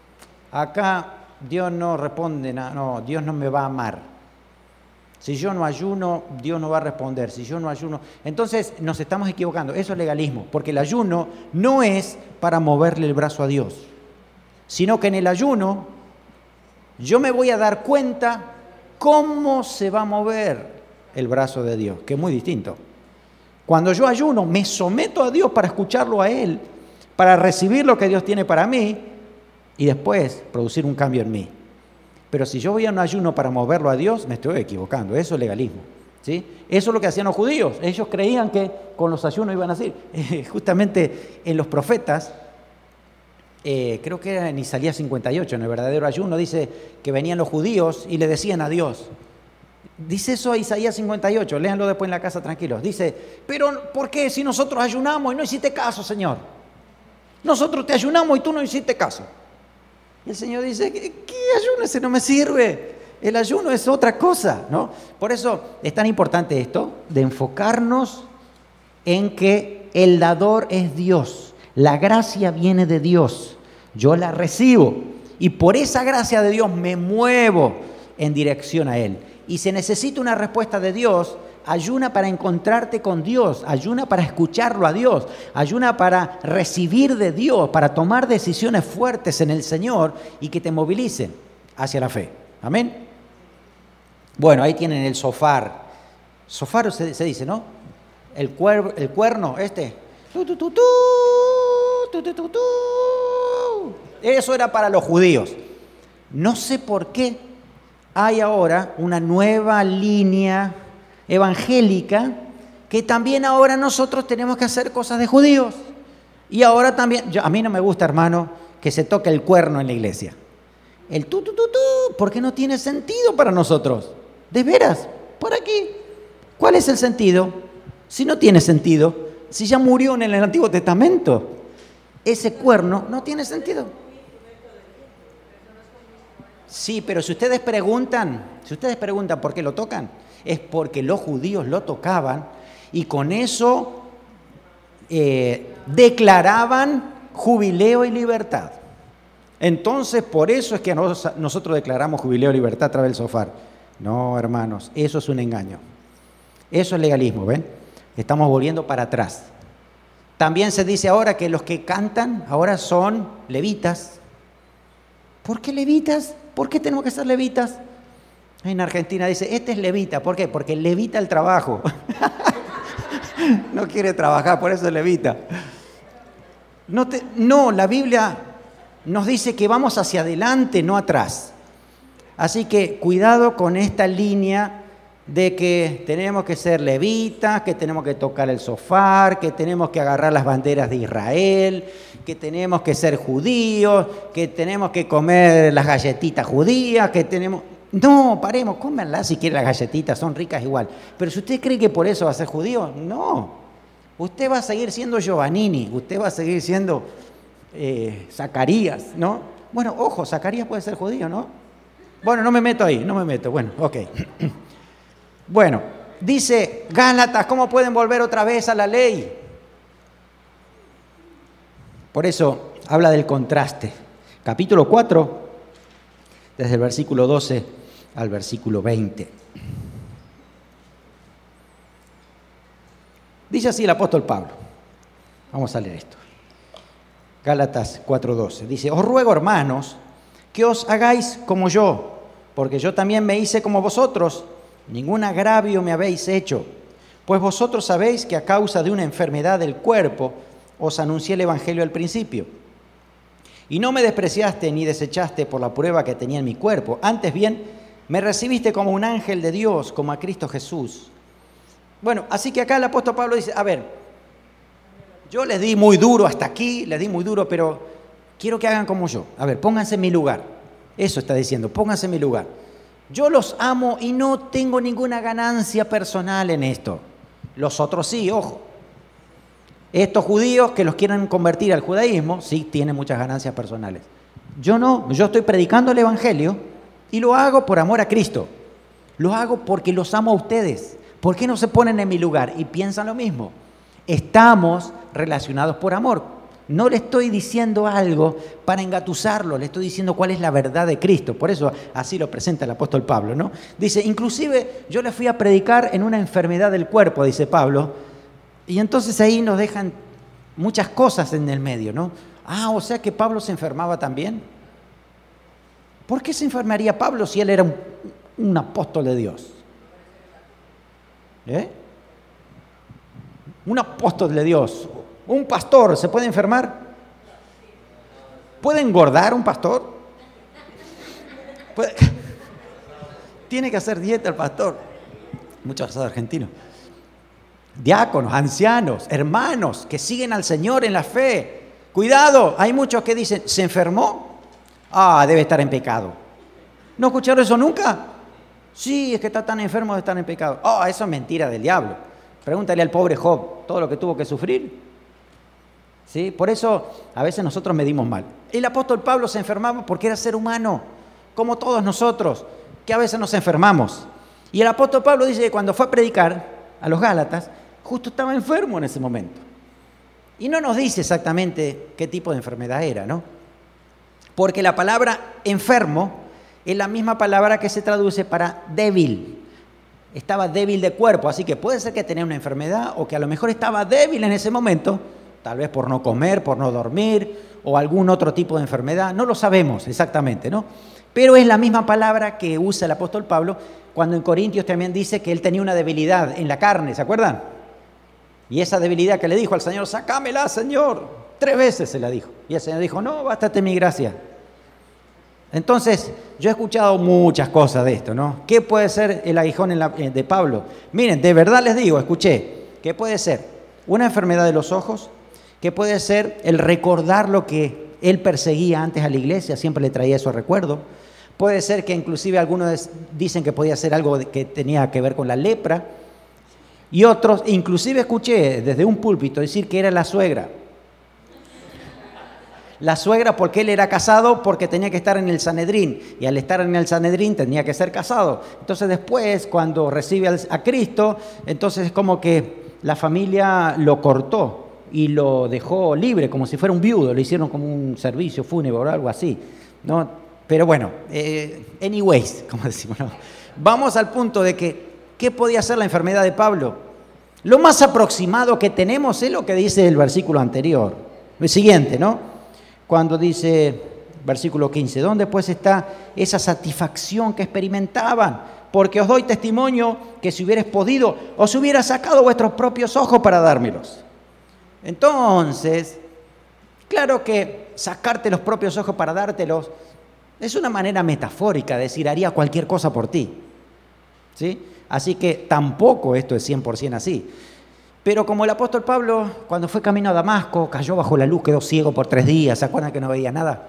acá Dios no responde, no, Dios no me va a amar. Si yo no ayuno, Dios no va a responder. Si yo no ayuno, entonces nos estamos equivocando. Eso es legalismo, porque el ayuno no es para moverle el brazo a Dios, sino que en el ayuno yo me voy a dar cuenta cómo se va a mover el brazo de Dios, que es muy distinto. Cuando yo ayuno, me someto a Dios para escucharlo a Él, para recibir lo que Dios tiene para mí, y después producir un cambio en mí. Pero si yo voy a un ayuno para moverlo a Dios, me estoy equivocando. Eso es legalismo, ¿sí? Eso es lo que hacían los judíos. Ellos creían que con los ayunos iban a hacer. Eh, justamente en los profetas, eh, creo que era en Isaías cincuenta y ocho, en el verdadero ayuno, dice que venían los judíos y le decían a Dios. Dice eso a Isaías cincuenta y ocho, léanlo después en la casa tranquilos. Dice, pero ¿por qué si nosotros ayunamos y no hiciste caso, Señor? Nosotros te ayunamos y tú no hiciste caso. Y el Señor dice, ¿qué, qué ayuno? Ese no me sirve. El ayuno es otra cosa, ¿no? Por eso es tan importante esto, de enfocarnos en que el dador es Dios. La gracia viene de Dios. Yo la recibo. Y por esa gracia de Dios me muevo en dirección a Él. Y si necesito una respuesta de Dios, ayuna para encontrarte con Dios, ayuna para escucharlo a Dios, ayuna para recibir de Dios, para tomar decisiones fuertes en el Señor y que te movilicen hacia la fe. Amén. Bueno, ahí tienen el sofar. Sofar se, se dice, ¿no? El, cuer, el cuerno, este. Tu, tu, tu, tu, tu, tu, tu, tu. Eso era para los judíos. No sé por qué hay ahora una nueva línea evangélica que también ahora nosotros tenemos que hacer cosas de judíos. Y ahora también, yo, a mí no me gusta, hermano, que se toque el cuerno en la iglesia. El tu, tu, tu, tu, porque no tiene sentido para nosotros. De veras, ¿por aquí? ¿Cuál es el sentido? Si no tiene sentido, si ya murió en el Antiguo Testamento, ese cuerno no tiene sentido. Sí, pero si ustedes preguntan, si ustedes preguntan por qué lo tocan, es porque los judíos lo tocaban y con eso eh, declaraban jubileo y libertad. Entonces, por eso es que nos, nosotros declaramos jubileo y libertad a través del sofar. No, hermanos, eso es un engaño. Eso es legalismo, ¿ven? Estamos volviendo para atrás. También se dice ahora que los que cantan ahora son levitas. ¿Por qué levitas? ¿Por qué tenemos que ser levitas? En Argentina dice, este es levita. ¿Por qué? Porque levita el trabajo. No quiere trabajar, por eso levita. No, te, no, la Biblia nos dice que vamos hacia adelante, no atrás. Así que cuidado con esta línea de que tenemos que ser levitas, que tenemos que tocar el shofar, que tenemos que agarrar las banderas de Israel, que tenemos que ser judíos, que tenemos que comer las galletitas judías, que tenemos... No, paremos, cómenlas si quieren las galletitas, son ricas igual. Pero si usted cree que por eso va a ser judío, no. Usted va a seguir siendo Giovannini, usted va a seguir siendo eh, Zacarías, ¿no? Bueno, ojo, Zacarías puede ser judío, ¿no? Bueno, no me meto ahí, no me meto. Bueno, ok. Bueno, dice Gálatas, ¿cómo pueden volver otra vez a la ley? Por eso habla del contraste. Capítulo cuatro, desde el versículo doce al versículo veinte. Dice así el apóstol Pablo. Vamos a leer esto. Gálatas cuatro doce. Dice, os ruego, hermanos, que os hagáis como yo, porque yo también me hice como vosotros. Ningún agravio me habéis hecho, pues vosotros sabéis que a causa de una enfermedad del cuerpo os anuncié el evangelio al principio. Y no me despreciaste ni desechaste por la prueba que tenía en mi cuerpo. Antes bien, me recibiste como un ángel de Dios, como a Cristo Jesús. Bueno, así que acá el apóstol Pablo dice, a ver, yo les di muy duro hasta aquí, les di muy duro, pero quiero que hagan como yo. A ver, pónganse en mi lugar. Eso está diciendo, pónganse en mi lugar. Yo los amo y no tengo ninguna ganancia personal en esto. Los otros sí, ojo. Estos judíos que los quieren convertir al judaísmo, sí tienen muchas ganancias personales. Yo no, yo estoy predicando el evangelio y lo hago por amor a Cristo. Lo hago porque los amo a ustedes. ¿Por qué no se ponen en mi lugar y piensan lo mismo? Estamos relacionados por amor. No le estoy diciendo algo para engatusarlo, le estoy diciendo cuál es la verdad de Cristo. Por eso así lo presenta el apóstol Pablo, ¿no? Dice, inclusive yo le fui a predicar en una enfermedad del cuerpo, dice Pablo, y entonces ahí nos dejan muchas cosas en el medio, ¿no? Ah, o sea que Pablo se enfermaba también. ¿Por qué se enfermaría Pablo si él era un, un apóstol de Dios? ¿Eh? Un apóstol de Dios. ¿Un pastor se puede enfermar? ¿Puede engordar un pastor? ¿Puede? Tiene que hacer dieta el pastor. Muchos argentinos. Diáconos, ancianos, hermanos que siguen al Señor en la fe. Cuidado, hay muchos que dicen, ¿se enfermó? Ah, debe estar en pecado. ¿No escucharon eso nunca? Sí, es que está tan enfermo de estar en pecado. Ah, oh, eso es mentira del diablo. Pregúntale al pobre Job todo lo que tuvo que sufrir. ¿Sí? Por eso a veces nosotros medimos mal. El apóstol Pablo se enfermaba porque era ser humano, como todos nosotros, que a veces nos enfermamos. Y el apóstol Pablo dice que cuando fue a predicar a los Gálatas, justo estaba enfermo en ese momento. Y no nos dice exactamente qué tipo de enfermedad era, ¿no? Porque la palabra enfermo es la misma palabra que se traduce para débil. Estaba débil de cuerpo, así que puede ser que tenía una enfermedad o que a lo mejor estaba débil en ese momento, tal vez por no comer, por no dormir o algún otro tipo de enfermedad, no lo sabemos exactamente, ¿no? Pero es la misma palabra que usa el apóstol Pablo cuando en Corintios también dice que él tenía una debilidad en la carne, ¿se acuerdan? Y esa debilidad que le dijo al Señor, sacámela, Señor, tres veces se la dijo. Y el Señor dijo, no, bástate mi gracia. Entonces, yo he escuchado muchas cosas de esto, ¿no? ¿Qué puede ser el aguijón en la, de Pablo? Miren, de verdad les digo, escuché, ¿qué puede ser? Una enfermedad de los ojos, ¿qué puede ser el recordar lo que él perseguía antes a la iglesia? Siempre le traía eso a recuerdo. Puede ser que inclusive algunos dicen que podía ser algo que tenía que ver con la lepra. Y otros, inclusive escuché desde un púlpito decir que era la suegra. La suegra porque él era casado porque tenía que estar en el Sanedrín. Y al estar en el Sanedrín tenía que ser casado. Entonces después, cuando recibe a Cristo, entonces es como que la familia lo cortó y lo dejó libre, como si fuera un viudo. Le hicieron como un servicio fúnebre o algo así, ¿no? Pero bueno, eh, anyways, como decimos, ¿no? Vamos al punto de que, ¿qué podía ser la enfermedad de Pablo? Lo más aproximado que tenemos es lo que dice el versículo anterior. El siguiente, ¿no? Cuando dice, versículo quince, ¿dónde pues está esa satisfacción que experimentaban porque os doy testimonio que si hubierais podido, os hubiera sacado vuestros propios ojos para dármelos. Entonces, claro que sacarte los propios ojos para dártelos es una manera metafórica de decir, haría cualquier cosa por ti. ¿Sí? Así que tampoco esto es cien por ciento así. Pero como el apóstol Pablo, cuando fue camino a Damasco, cayó bajo la luz, quedó ciego por tres días, ¿se acuerdan que no veía nada?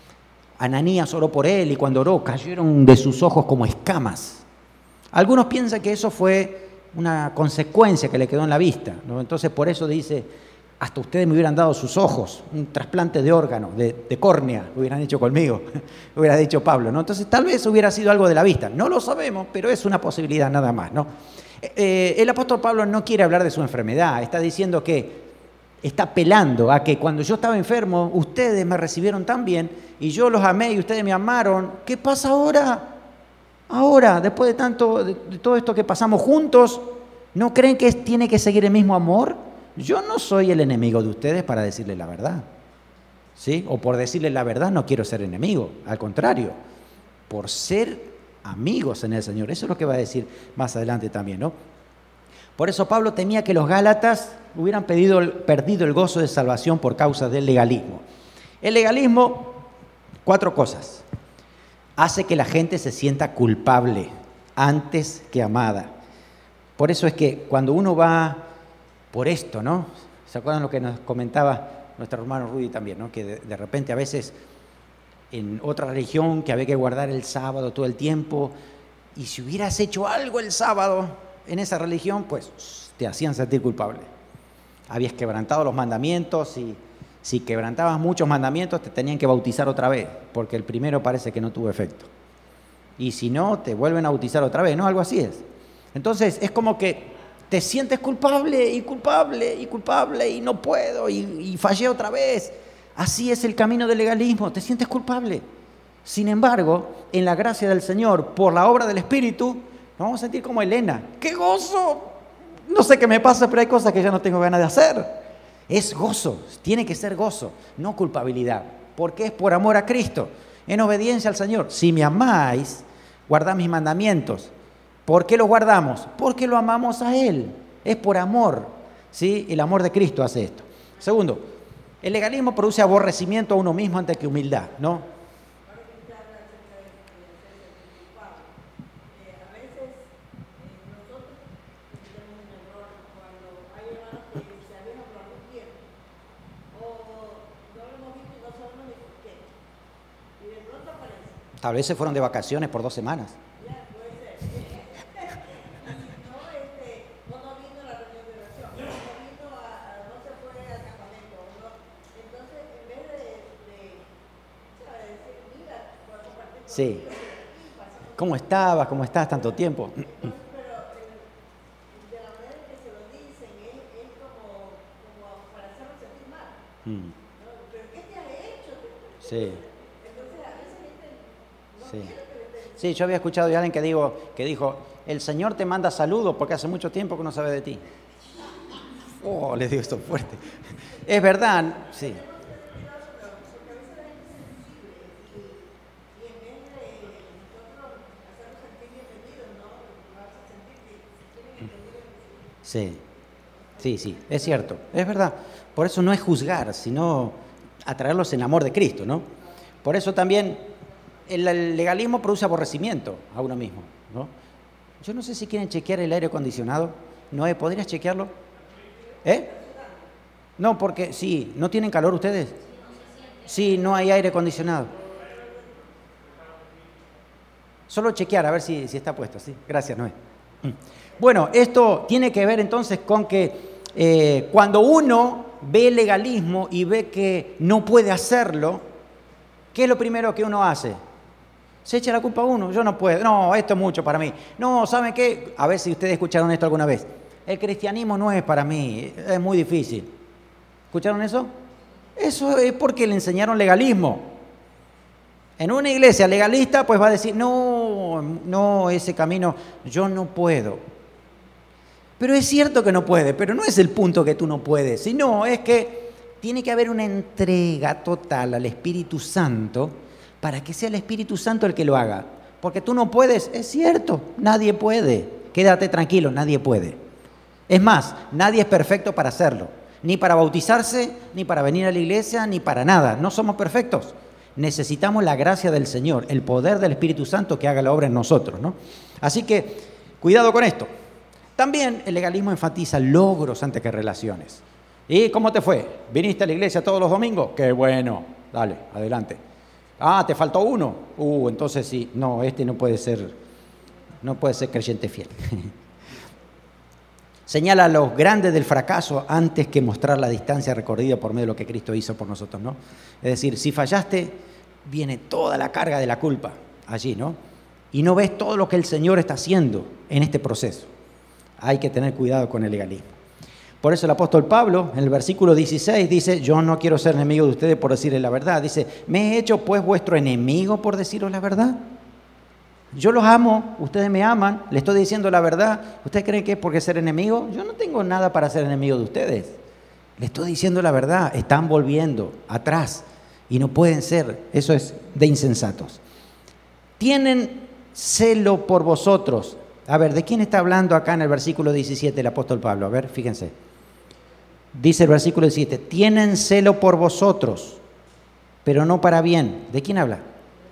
Ananías oró por él y cuando oró cayeron de sus ojos como escamas. Algunos piensan que eso fue una consecuencia que le quedó en la vista, ¿no? Entonces por eso dice, hasta ustedes me hubieran dado sus ojos, un trasplante de órgano, de, de córnea, lo hubieran hecho conmigo, hubiera dicho Pablo, ¿no? Entonces tal vez hubiera sido algo de la vista, no lo sabemos, pero es una posibilidad nada más, ¿no? Eh, el apóstol Pablo no quiere hablar de su enfermedad, está diciendo que está apelando a que cuando yo estaba enfermo, ustedes me recibieron tan bien y yo los amé y ustedes me amaron. ¿Qué pasa ahora? Ahora, después de tanto, de, de todo esto que pasamos juntos, ¿no creen que es, tiene que seguir el mismo amor? Yo no soy el enemigo de ustedes para decirles la verdad, ¿sí? O por decirles la verdad no quiero ser enemigo, al contrario, por ser amigos en el Señor. Eso es lo que va a decir más adelante también, ¿no? Por eso Pablo temía que los gálatas hubieran pedido, perdido el gozo de salvación por causa del legalismo. El legalismo, cuatro cosas. Hace que la gente se sienta culpable antes que amada. Por eso es que cuando uno va por esto, ¿no? ¿Se acuerdan lo que nos comentaba nuestro hermano Rudy también, ¿no? Que de, de repente a veces en otra religión que había que guardar el sábado todo el tiempo, y si hubieras hecho algo el sábado en esa religión, pues te hacían sentir culpable. Habías quebrantado los mandamientos y si quebrantabas muchos mandamientos te tenían que bautizar otra vez, porque el primero parece que no tuvo efecto. Y si no, te vuelven a bautizar otra vez, ¿no? Algo así es. Entonces es como que te sientes culpable y culpable y culpable y no puedo y, y fallé otra vez. Así es el camino del legalismo, te sientes culpable. Sin embargo, en la gracia del Señor, por la obra del Espíritu, nos vamos a sentir como Elena. ¡Qué gozo! No sé qué me pasa, pero hay cosas que ya no tengo ganas de hacer. Es gozo, tiene que ser gozo, no culpabilidad, porque es por amor a Cristo, en obediencia al Señor. Si me amáis, guardad mis mandamientos. ¿Por qué los guardamos? Porque lo amamos a Él. Es por amor, ¿sí? El amor de Cristo hace esto. Segundo, el legalismo produce aborrecimiento a uno mismo antes que humildad, ¿no? Tal vez se fueron de vacaciones por dos semanas. Sí. ¿Cómo estabas? ¿Cómo estás tanto tiempo? Pero de la manera en que se lo dicen es, es como, como para hacerlo sentir mal. Mm. ¿No? ¿Pero qué te has hecho? Sí. Entonces a veces gente no Sí. quiere que le estén. Sí, yo había escuchado de alguien que, digo, que dijo, el Señor te manda saludos porque hace mucho tiempo que no sabe de ti. Oh, les digo esto fuerte. Es verdad, sí. Sí, sí, sí, es cierto, es verdad. Por eso no es juzgar, sino atraerlos en amor de Cristo, ¿no? Por eso también el legalismo produce aborrecimiento a uno mismo, ¿no? Yo no sé si quieren chequear el aire acondicionado. Noé, ¿podrías chequearlo? ¿Eh? No, porque sí, ¿no tienen calor ustedes? Sí, no hay aire acondicionado. Solo chequear a ver si, si está puesto, ¿sí? Gracias, Noé. Bueno, esto tiene que ver entonces con que eh, cuando uno ve el legalismo y ve que no puede hacerlo, ¿qué es lo primero que uno hace? Se echa la culpa a uno. Yo no puedo. No, esto es mucho para mí. No, ¿saben qué? A ver si ustedes escucharon esto alguna vez. El cristianismo no es para mí, es muy difícil. ¿Escucharon eso? Eso es porque le enseñaron legalismo. En una iglesia legalista, pues va a decir, no, no, ese camino, yo no puedo. Pero es cierto que no puede, pero no es el punto que tú no puedes, sino es que tiene que haber una entrega total al Espíritu Santo para que sea el Espíritu Santo el que lo haga. porque tú no puedes. Es cierto, nadie puede. Quédate tranquilo, nadie puede. Es más, nadie es perfecto para hacerlo. Ni para bautizarse, ni para venir a la iglesia, ni para nada. No somos perfectos. Necesitamos la gracia del Señor, el poder del Espíritu Santo que haga la obra en nosotros, ¿no? Así que, cuidado con esto. También el legalismo enfatiza logros antes que relaciones. ¿Y cómo te fue? ¿Viniste a la iglesia todos los domingos? ¡Qué bueno! Dale, adelante. Ah, ¿te faltó uno? Uh, entonces sí. No, este no puede ser, no puede ser creyente fiel. Señala a los grandes del fracaso antes que mostrar la distancia recorrida por medio de lo que Cristo hizo por nosotros, ¿no? Es decir, si fallaste, viene toda la carga de la culpa allí, ¿no? Y no ves todo lo que el Señor está haciendo en este proceso. Hay que tener cuidado con el legalismo. Por eso el apóstol Pablo, en el versículo dieciséis, dice, yo no quiero ser enemigo de ustedes por decirles la verdad. Dice, ¿me he hecho pues vuestro enemigo por deciros la verdad? Yo los amo, ustedes me aman, les estoy diciendo la verdad. ¿Ustedes creen que es porque ser enemigo? Yo no tengo nada para ser enemigo de ustedes. Les estoy diciendo la verdad, están volviendo atrás y no pueden ser. Eso es de insensatos. Tienen celo por vosotros. A ver, ¿de quién está hablando acá en el versículo diecisiete el apóstol Pablo? A ver, fíjense. Dice el versículo diecisiete, tienen celo por vosotros, pero no para bien. ¿De quién habla?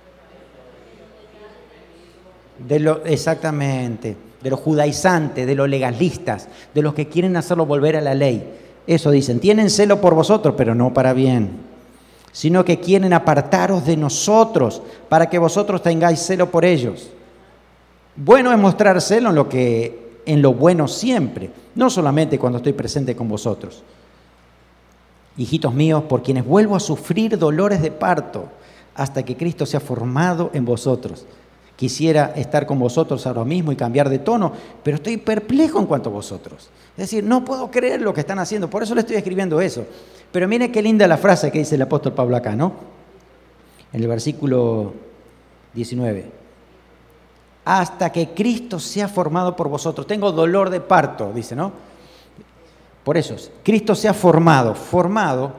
De lo, exactamente, de los judaizantes, de los legalistas, de los que quieren hacerlo volver a la ley. Eso dicen, tienen celo por vosotros, pero no para bien, sino que quieren apartaros de nosotros para que vosotros tengáis celo por ellos. Bueno es mostrar celo en lo que, en lo bueno siempre, no solamente cuando estoy presente con vosotros. Hijitos míos, por quienes vuelvo a sufrir dolores de parto hasta que Cristo sea formado en vosotros. Quisiera estar con vosotros ahora mismo y cambiar de tono, pero estoy perplejo en cuanto a vosotros. Es decir, no puedo creer lo que están haciendo, por eso le estoy escribiendo eso. Pero mire qué linda la frase que dice el apóstol Pablo acá, ¿no? En el versículo diecinueve. Hasta que Cristo sea formado por vosotros. Tengo dolor de parto, dice, ¿no? Por eso, Cristo sea formado. Formado,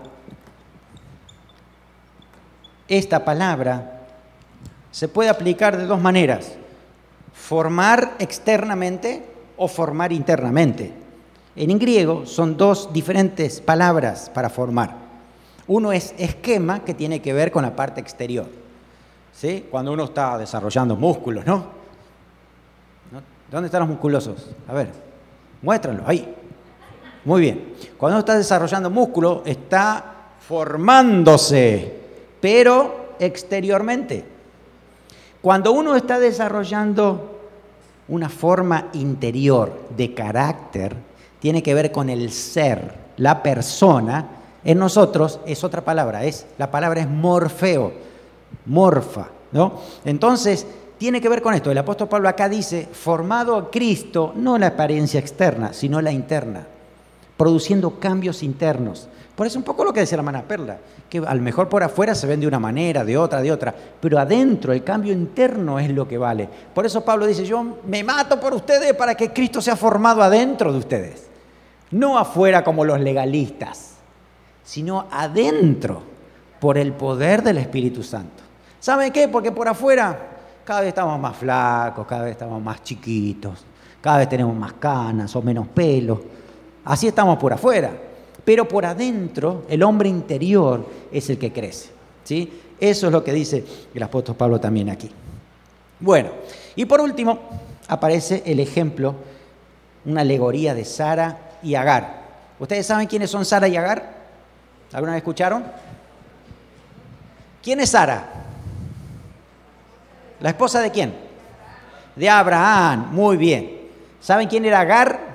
esta palabra se puede aplicar de dos maneras. Formar externamente o formar internamente. En griego son dos diferentes palabras para formar. Uno es esquema, que tiene que ver con la parte exterior, ¿sí? Cuando uno está desarrollando músculos, ¿no? ¿Dónde están los musculosos? A ver, muéstranlo, ahí. Muy bien. Cuando uno está desarrollando músculo, está formándose, pero exteriormente. Cuando uno está desarrollando una forma interior de carácter, tiene que ver con el ser, la persona. En nosotros es otra palabra, es, la palabra es morfeo, morfa, ¿no? Entonces, tiene que ver con esto. El apóstol Pablo acá dice, formado a Cristo, no la apariencia externa, sino la interna, produciendo cambios internos. Por eso un poco lo que decía la hermana Perla, que a lo mejor por afuera se ven de una manera, de otra, de otra, pero adentro el cambio interno es lo que vale. Por eso Pablo dice, yo me mato por ustedes para que Cristo sea formado adentro de ustedes. No afuera como los legalistas, sino adentro por el poder del Espíritu Santo. ¿Saben qué? Porque por afuera cada vez estamos más flacos, cada vez estamos más chiquitos, cada vez tenemos más canas o menos pelo. Así estamos por afuera. Pero por adentro, el hombre interior es el que crece, ¿sí? Eso es lo que dice el apóstol Pablo también aquí. Bueno, y por último, aparece el ejemplo, una alegoría de Sara y Agar. ¿Ustedes saben quiénes son Sara y Agar? ¿Alguna vez escucharon? ¿Quién es Sara? ¿La esposa de quién? De Abraham, muy bien. ¿Saben quién era Agar?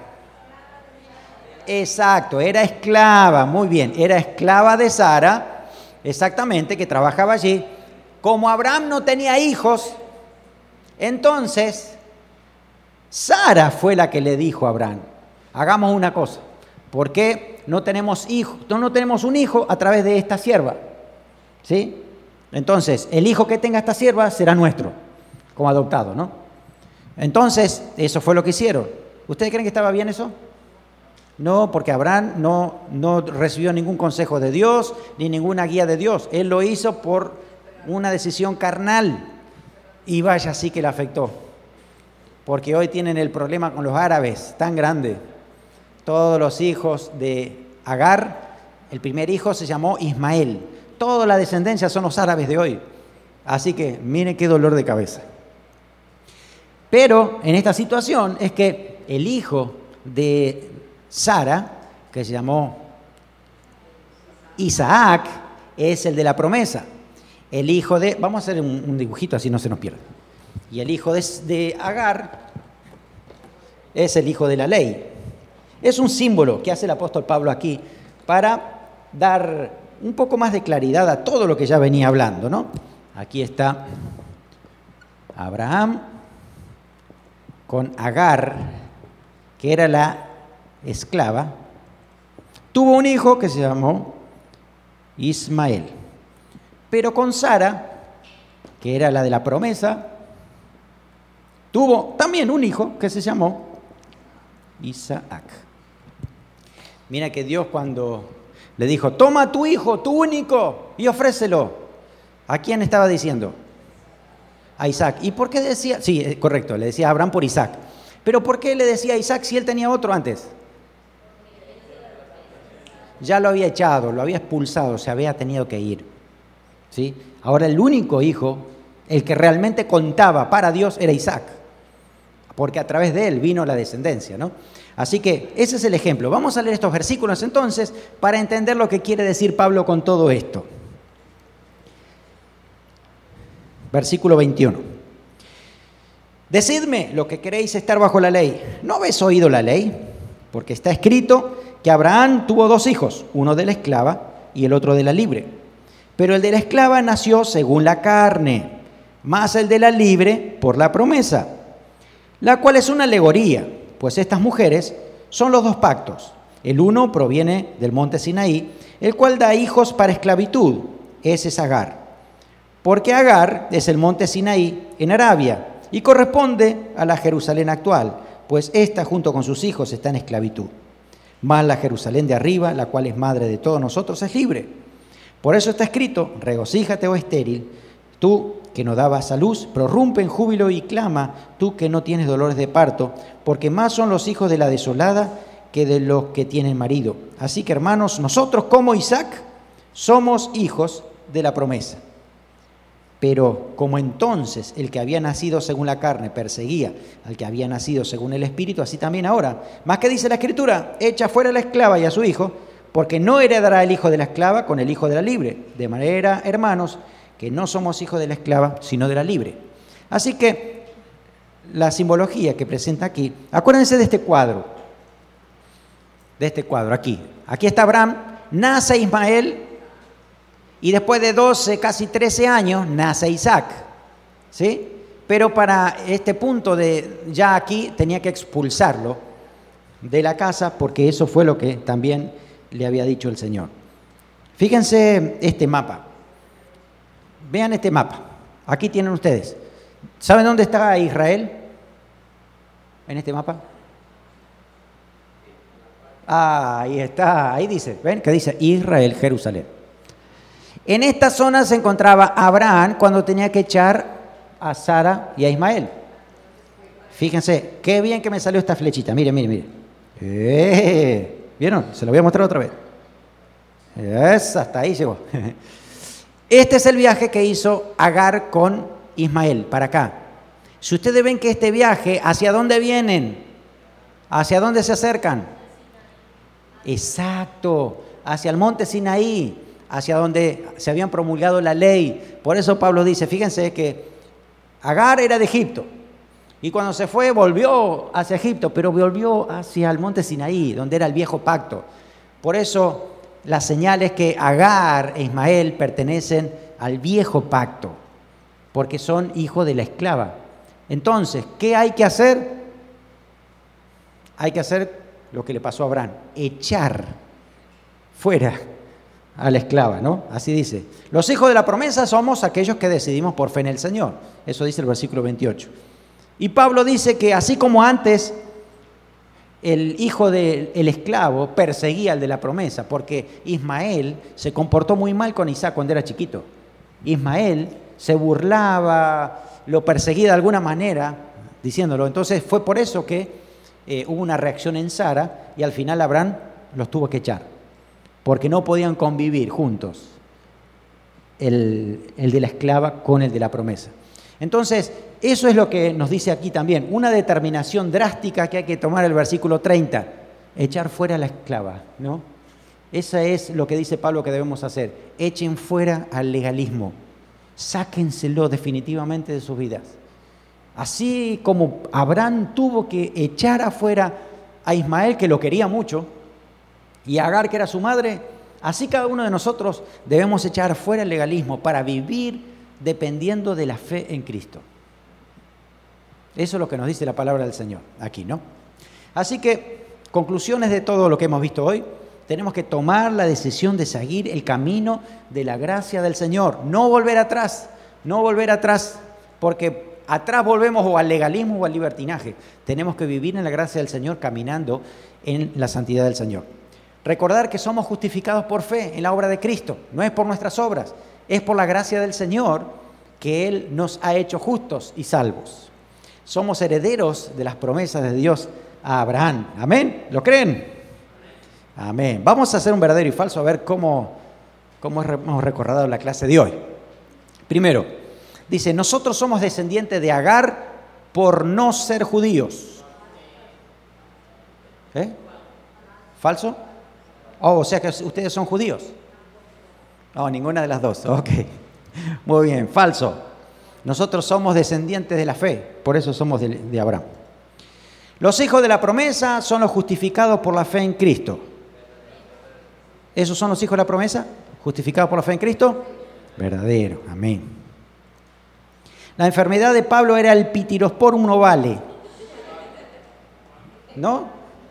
Exacto, era esclava, muy bien, era esclava de Sara, exactamente, que trabajaba allí. Como Abraham no tenía hijos, entonces Sara fue la que le dijo a Abraham, hagamos una cosa, ¿por qué no tenemos hijos? No, no tenemos un hijo a través de esta sierva, ¿sí? Entonces, el hijo que tenga esta sierva será nuestro, como adoptado, ¿no? Entonces, eso fue lo que hicieron. ¿Ustedes creen que estaba bien eso? No, porque Abraham no, no recibió ningún consejo de Dios, ni ninguna guía de Dios. Él lo hizo por una decisión carnal. Y vaya, sí que le afectó, porque hoy tienen el problema con los árabes tan grande. Todos los hijos de Agar, el primer hijo se llamó Ismael. Toda la descendencia son los árabes de hoy. Así que miren qué dolor de cabeza. Pero en esta situación es que el hijo de Sara, que se llamó Isaac, es el de la promesa. El hijo de... Vamos a hacer un, un dibujito así no se nos pierde. Y el hijo de, de Agar es el hijo de la ley. Es un símbolo que hace el apóstol Pablo aquí para dar un poco más de claridad a todo lo que ya venía hablando, ¿no? Aquí está Abraham con Agar, que era la esclava. Tuvo un hijo que se llamó Ismael. Pero con Sara, que era la de la promesa, tuvo también un hijo que se llamó Isaac. Mira que Dios cuando le dijo, toma a tu hijo, tu único, y ofrécelo. ¿A quién estaba diciendo? A Isaac. ¿Y por qué decía? Sí, correcto, le decía a Abraham por Isaac. Pero ¿por qué le decía a Isaac si él tenía otro antes? Ya lo había echado, lo había expulsado, se había tenido que ir. ¿Sí? Ahora el único hijo, el que realmente contaba para Dios, era Isaac, porque a través de él vino la descendencia, ¿no? Así que ese es el ejemplo. Vamos a leer estos versículos entonces para entender lo que quiere decir Pablo con todo esto. Versículo veintiuno. Decidme lo que queréis estar bajo la ley. ¿No habéis oído la ley? Porque está escrito que Abraham tuvo dos hijos, uno de la esclava y el otro de la libre. Pero el de la esclava nació según la carne, más el de la libre por la promesa, la cual es una alegoría, pues estas mujeres son los dos pactos. El uno proviene del monte Sinaí, el cual da hijos para esclavitud. Ese es Agar. Porque Agar es el monte Sinaí en Arabia y corresponde a la Jerusalén actual, pues ésta junto con sus hijos está en esclavitud. Mas la Jerusalén de arriba, la cual es madre de todos nosotros, es libre. Por eso está escrito, regocíjate, oh estéril, tú que no dabas a luz, prorrumpe en júbilo y clama, tú que no tienes dolores de parto, porque más son los hijos de la desolada que de los que tienen marido. Así que, hermanos, nosotros como Isaac somos hijos de la promesa. Pero como entonces el que había nacido según la carne perseguía al que había nacido según el Espíritu, así también ahora. Más que dice la Escritura, echa fuera a la esclava y a su hijo, porque no heredará el hijo de la esclava con el hijo de la libre. De manera, hermanos, que no somos hijos de la esclava, sino de la libre. Así que la simbología que presenta aquí, acuérdense de este cuadro, de este cuadro aquí. Aquí está Abraham, nace Ismael, y después de doce, casi trece años, nace Isaac, ¿sí? Pero para este punto de ya aquí tenía que expulsarlo de la casa, porque eso fue lo que también le había dicho el Señor. Fíjense este mapa. Vean este mapa. Aquí tienen ustedes. ¿Saben dónde está Israel? En este mapa. Ah, ahí está. Ahí dice. ¿Ven? Que dice Israel, Jerusalén. En esta zona se encontraba Abraham cuando tenía que echar a Sara y a Ismael. Fíjense, qué bien que me salió esta flechita. Miren, miren, miren. ¡Eh! ¿Vieron? Se lo voy a mostrar otra vez. Es, hasta ahí llegó. Este es el viaje que hizo Agar con Ismael, para acá. Si ustedes ven que este viaje, ¿hacia dónde vienen? ¿Hacia dónde se acercan? Exacto, hacia el monte Sinaí, hacia donde se habían promulgado la ley. Por eso Pablo dice, fíjense que Agar era de Egipto. Y cuando se fue, volvió hacia Egipto, pero volvió hacia el monte Sinaí, donde era el viejo pacto. Por eso la señal es que Agar e Ismael pertenecen al viejo pacto, porque son hijos de la esclava. Entonces, ¿qué hay que hacer? Hay que hacer lo que le pasó a Abraham, echar fuera a la esclava, ¿no? Así dice. Los hijos de la promesa somos aquellos que decidimos por fe en el Señor. Eso dice el versículo veintiocho. Y Pablo dice que así como antes el hijo del esclavo perseguía al de la promesa, porque Ismael se comportó muy mal con Isaac cuando era chiquito. Ismael se burlaba, lo perseguía de alguna manera, diciéndolo. Entonces fue por eso que eh, hubo una reacción en Sara y al final Abraham los tuvo que echar, porque no podían convivir juntos el, el de la esclava con el de la promesa. Entonces, eso es lo que nos dice aquí también, una determinación drástica que hay que tomar el versículo treinta, echar fuera a la esclava, ¿no? Eso es lo que dice Pablo que debemos hacer, echen fuera al legalismo, sáquenselo definitivamente de sus vidas. Así como Abraham tuvo que echar afuera a Ismael, que lo quería mucho, y a Agar, que era su madre, así cada uno de nosotros debemos echar fuera el legalismo para vivir dependiendo de la fe en Cristo. Eso es lo que nos dice la palabra del Señor aquí, ¿no? Así que, conclusiones de todo lo que hemos visto hoy, tenemos que tomar la decisión de seguir el camino de la gracia del Señor, no volver atrás, no volver atrás, porque atrás volvemos o al legalismo o al libertinaje. Tenemos que vivir en la gracia del Señor caminando en la santidad del Señor. Recordar que somos justificados por fe en la obra de Cristo, no es por nuestras obras, es por la gracia del Señor que Él nos ha hecho justos y salvos. Somos herederos de las promesas de Dios a Abraham. ¿Amén? ¿Lo creen? Amén. Vamos a hacer un verdadero y falso a ver cómo, cómo hemos recordado la clase de hoy. Primero, dice, nosotros somos descendientes de Agar por no ser judíos. ¿Eh? ¿Falso? Oh, o sea que ustedes son judíos. No, ninguna de las dos. Ok. Muy bien, falso. Nosotros somos descendientes de la fe, por eso somos de, de Abraham. Los hijos de la promesa son los justificados por la fe en Cristo. ¿Esos son los hijos de la promesa? ¿Justificados por la fe en Cristo? Verdadero, amén. La enfermedad de Pablo era el pitirosporum ovale. ¿No?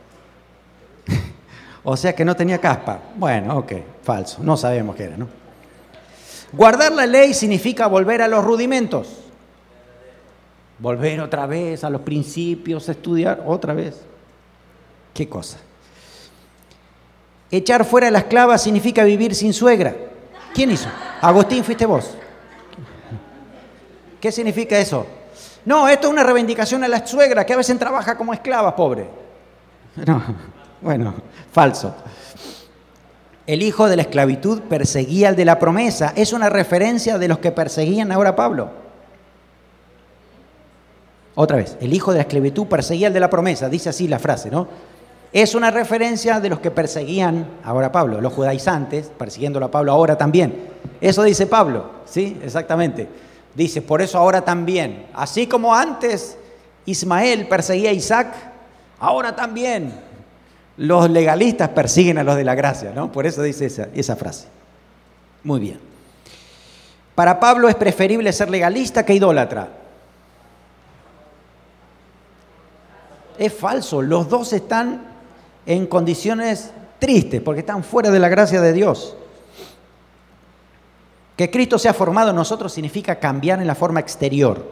O sea que no tenía caspa. Bueno, ok, falso. No sabemos qué era, ¿no? Guardar la ley significa volver a los rudimentos. Volver otra vez a los principios, estudiar otra vez. ¿Qué cosa? Echar fuera a la esclava significa vivir sin suegra. ¿Quién hizo? Agustín, fuiste vos. ¿Qué significa eso? No, esto es una reivindicación a la suegra que a veces trabaja como esclava, pobre. No, bueno, falso. El hijo de la esclavitud perseguía al de la promesa. Es una referencia de los que perseguían ahora a Pablo. Otra vez, el hijo de la esclavitud perseguía al de la promesa. Dice así la frase, ¿no? Es una referencia de los que perseguían ahora a Pablo, los judaizantes, persiguiéndolo a Pablo ahora también. Eso dice Pablo, ¿sí? Exactamente. Dice, por eso ahora también. Así como antes Ismael perseguía a Isaac, ahora también los legalistas persiguen a los de la gracia, ¿no? Por eso dice esa, esa frase. Muy bien. Para Pablo es preferible ser legalista que idólatra. Es falso, los dos están en condiciones tristes porque están fuera de la gracia de Dios. Que Cristo sea formado en nosotros significa cambiar en la forma exterior.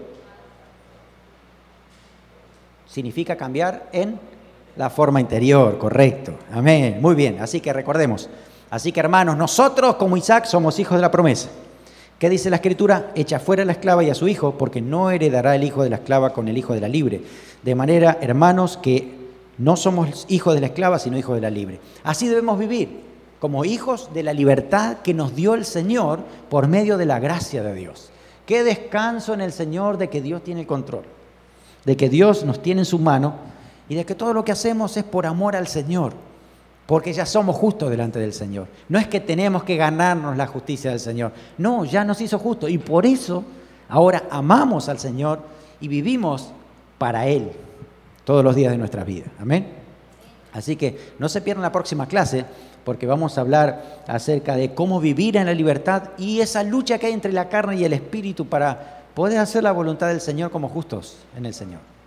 Significa cambiar en la forma interior, correcto. Amén, muy bien, así que recordemos. Así que hermanos, nosotros como Isaac somos hijos de la promesa. ¿Qué dice la Escritura? Echa fuera a la esclava y a su hijo, porque no heredará el hijo de la esclava con el hijo de la libre. De manera, hermanos, que no somos hijos de la esclava, sino hijos de la libre. Así debemos vivir, como hijos de la libertad que nos dio el Señor por medio de la gracia de Dios. Qué descanso en el Señor de que Dios tiene el control, de que Dios nos tiene en su mano y de que todo lo que hacemos es por amor al Señor, porque ya somos justos delante del Señor. No es que tenemos que ganarnos la justicia del Señor. No, ya nos hizo justos y por eso ahora amamos al Señor y vivimos para Él todos los días de nuestras vidas. Amén. Así que no se pierdan la próxima clase porque vamos a hablar acerca de cómo vivir en la libertad y esa lucha que hay entre la carne y el espíritu para poder hacer la voluntad del Señor como justos en el Señor.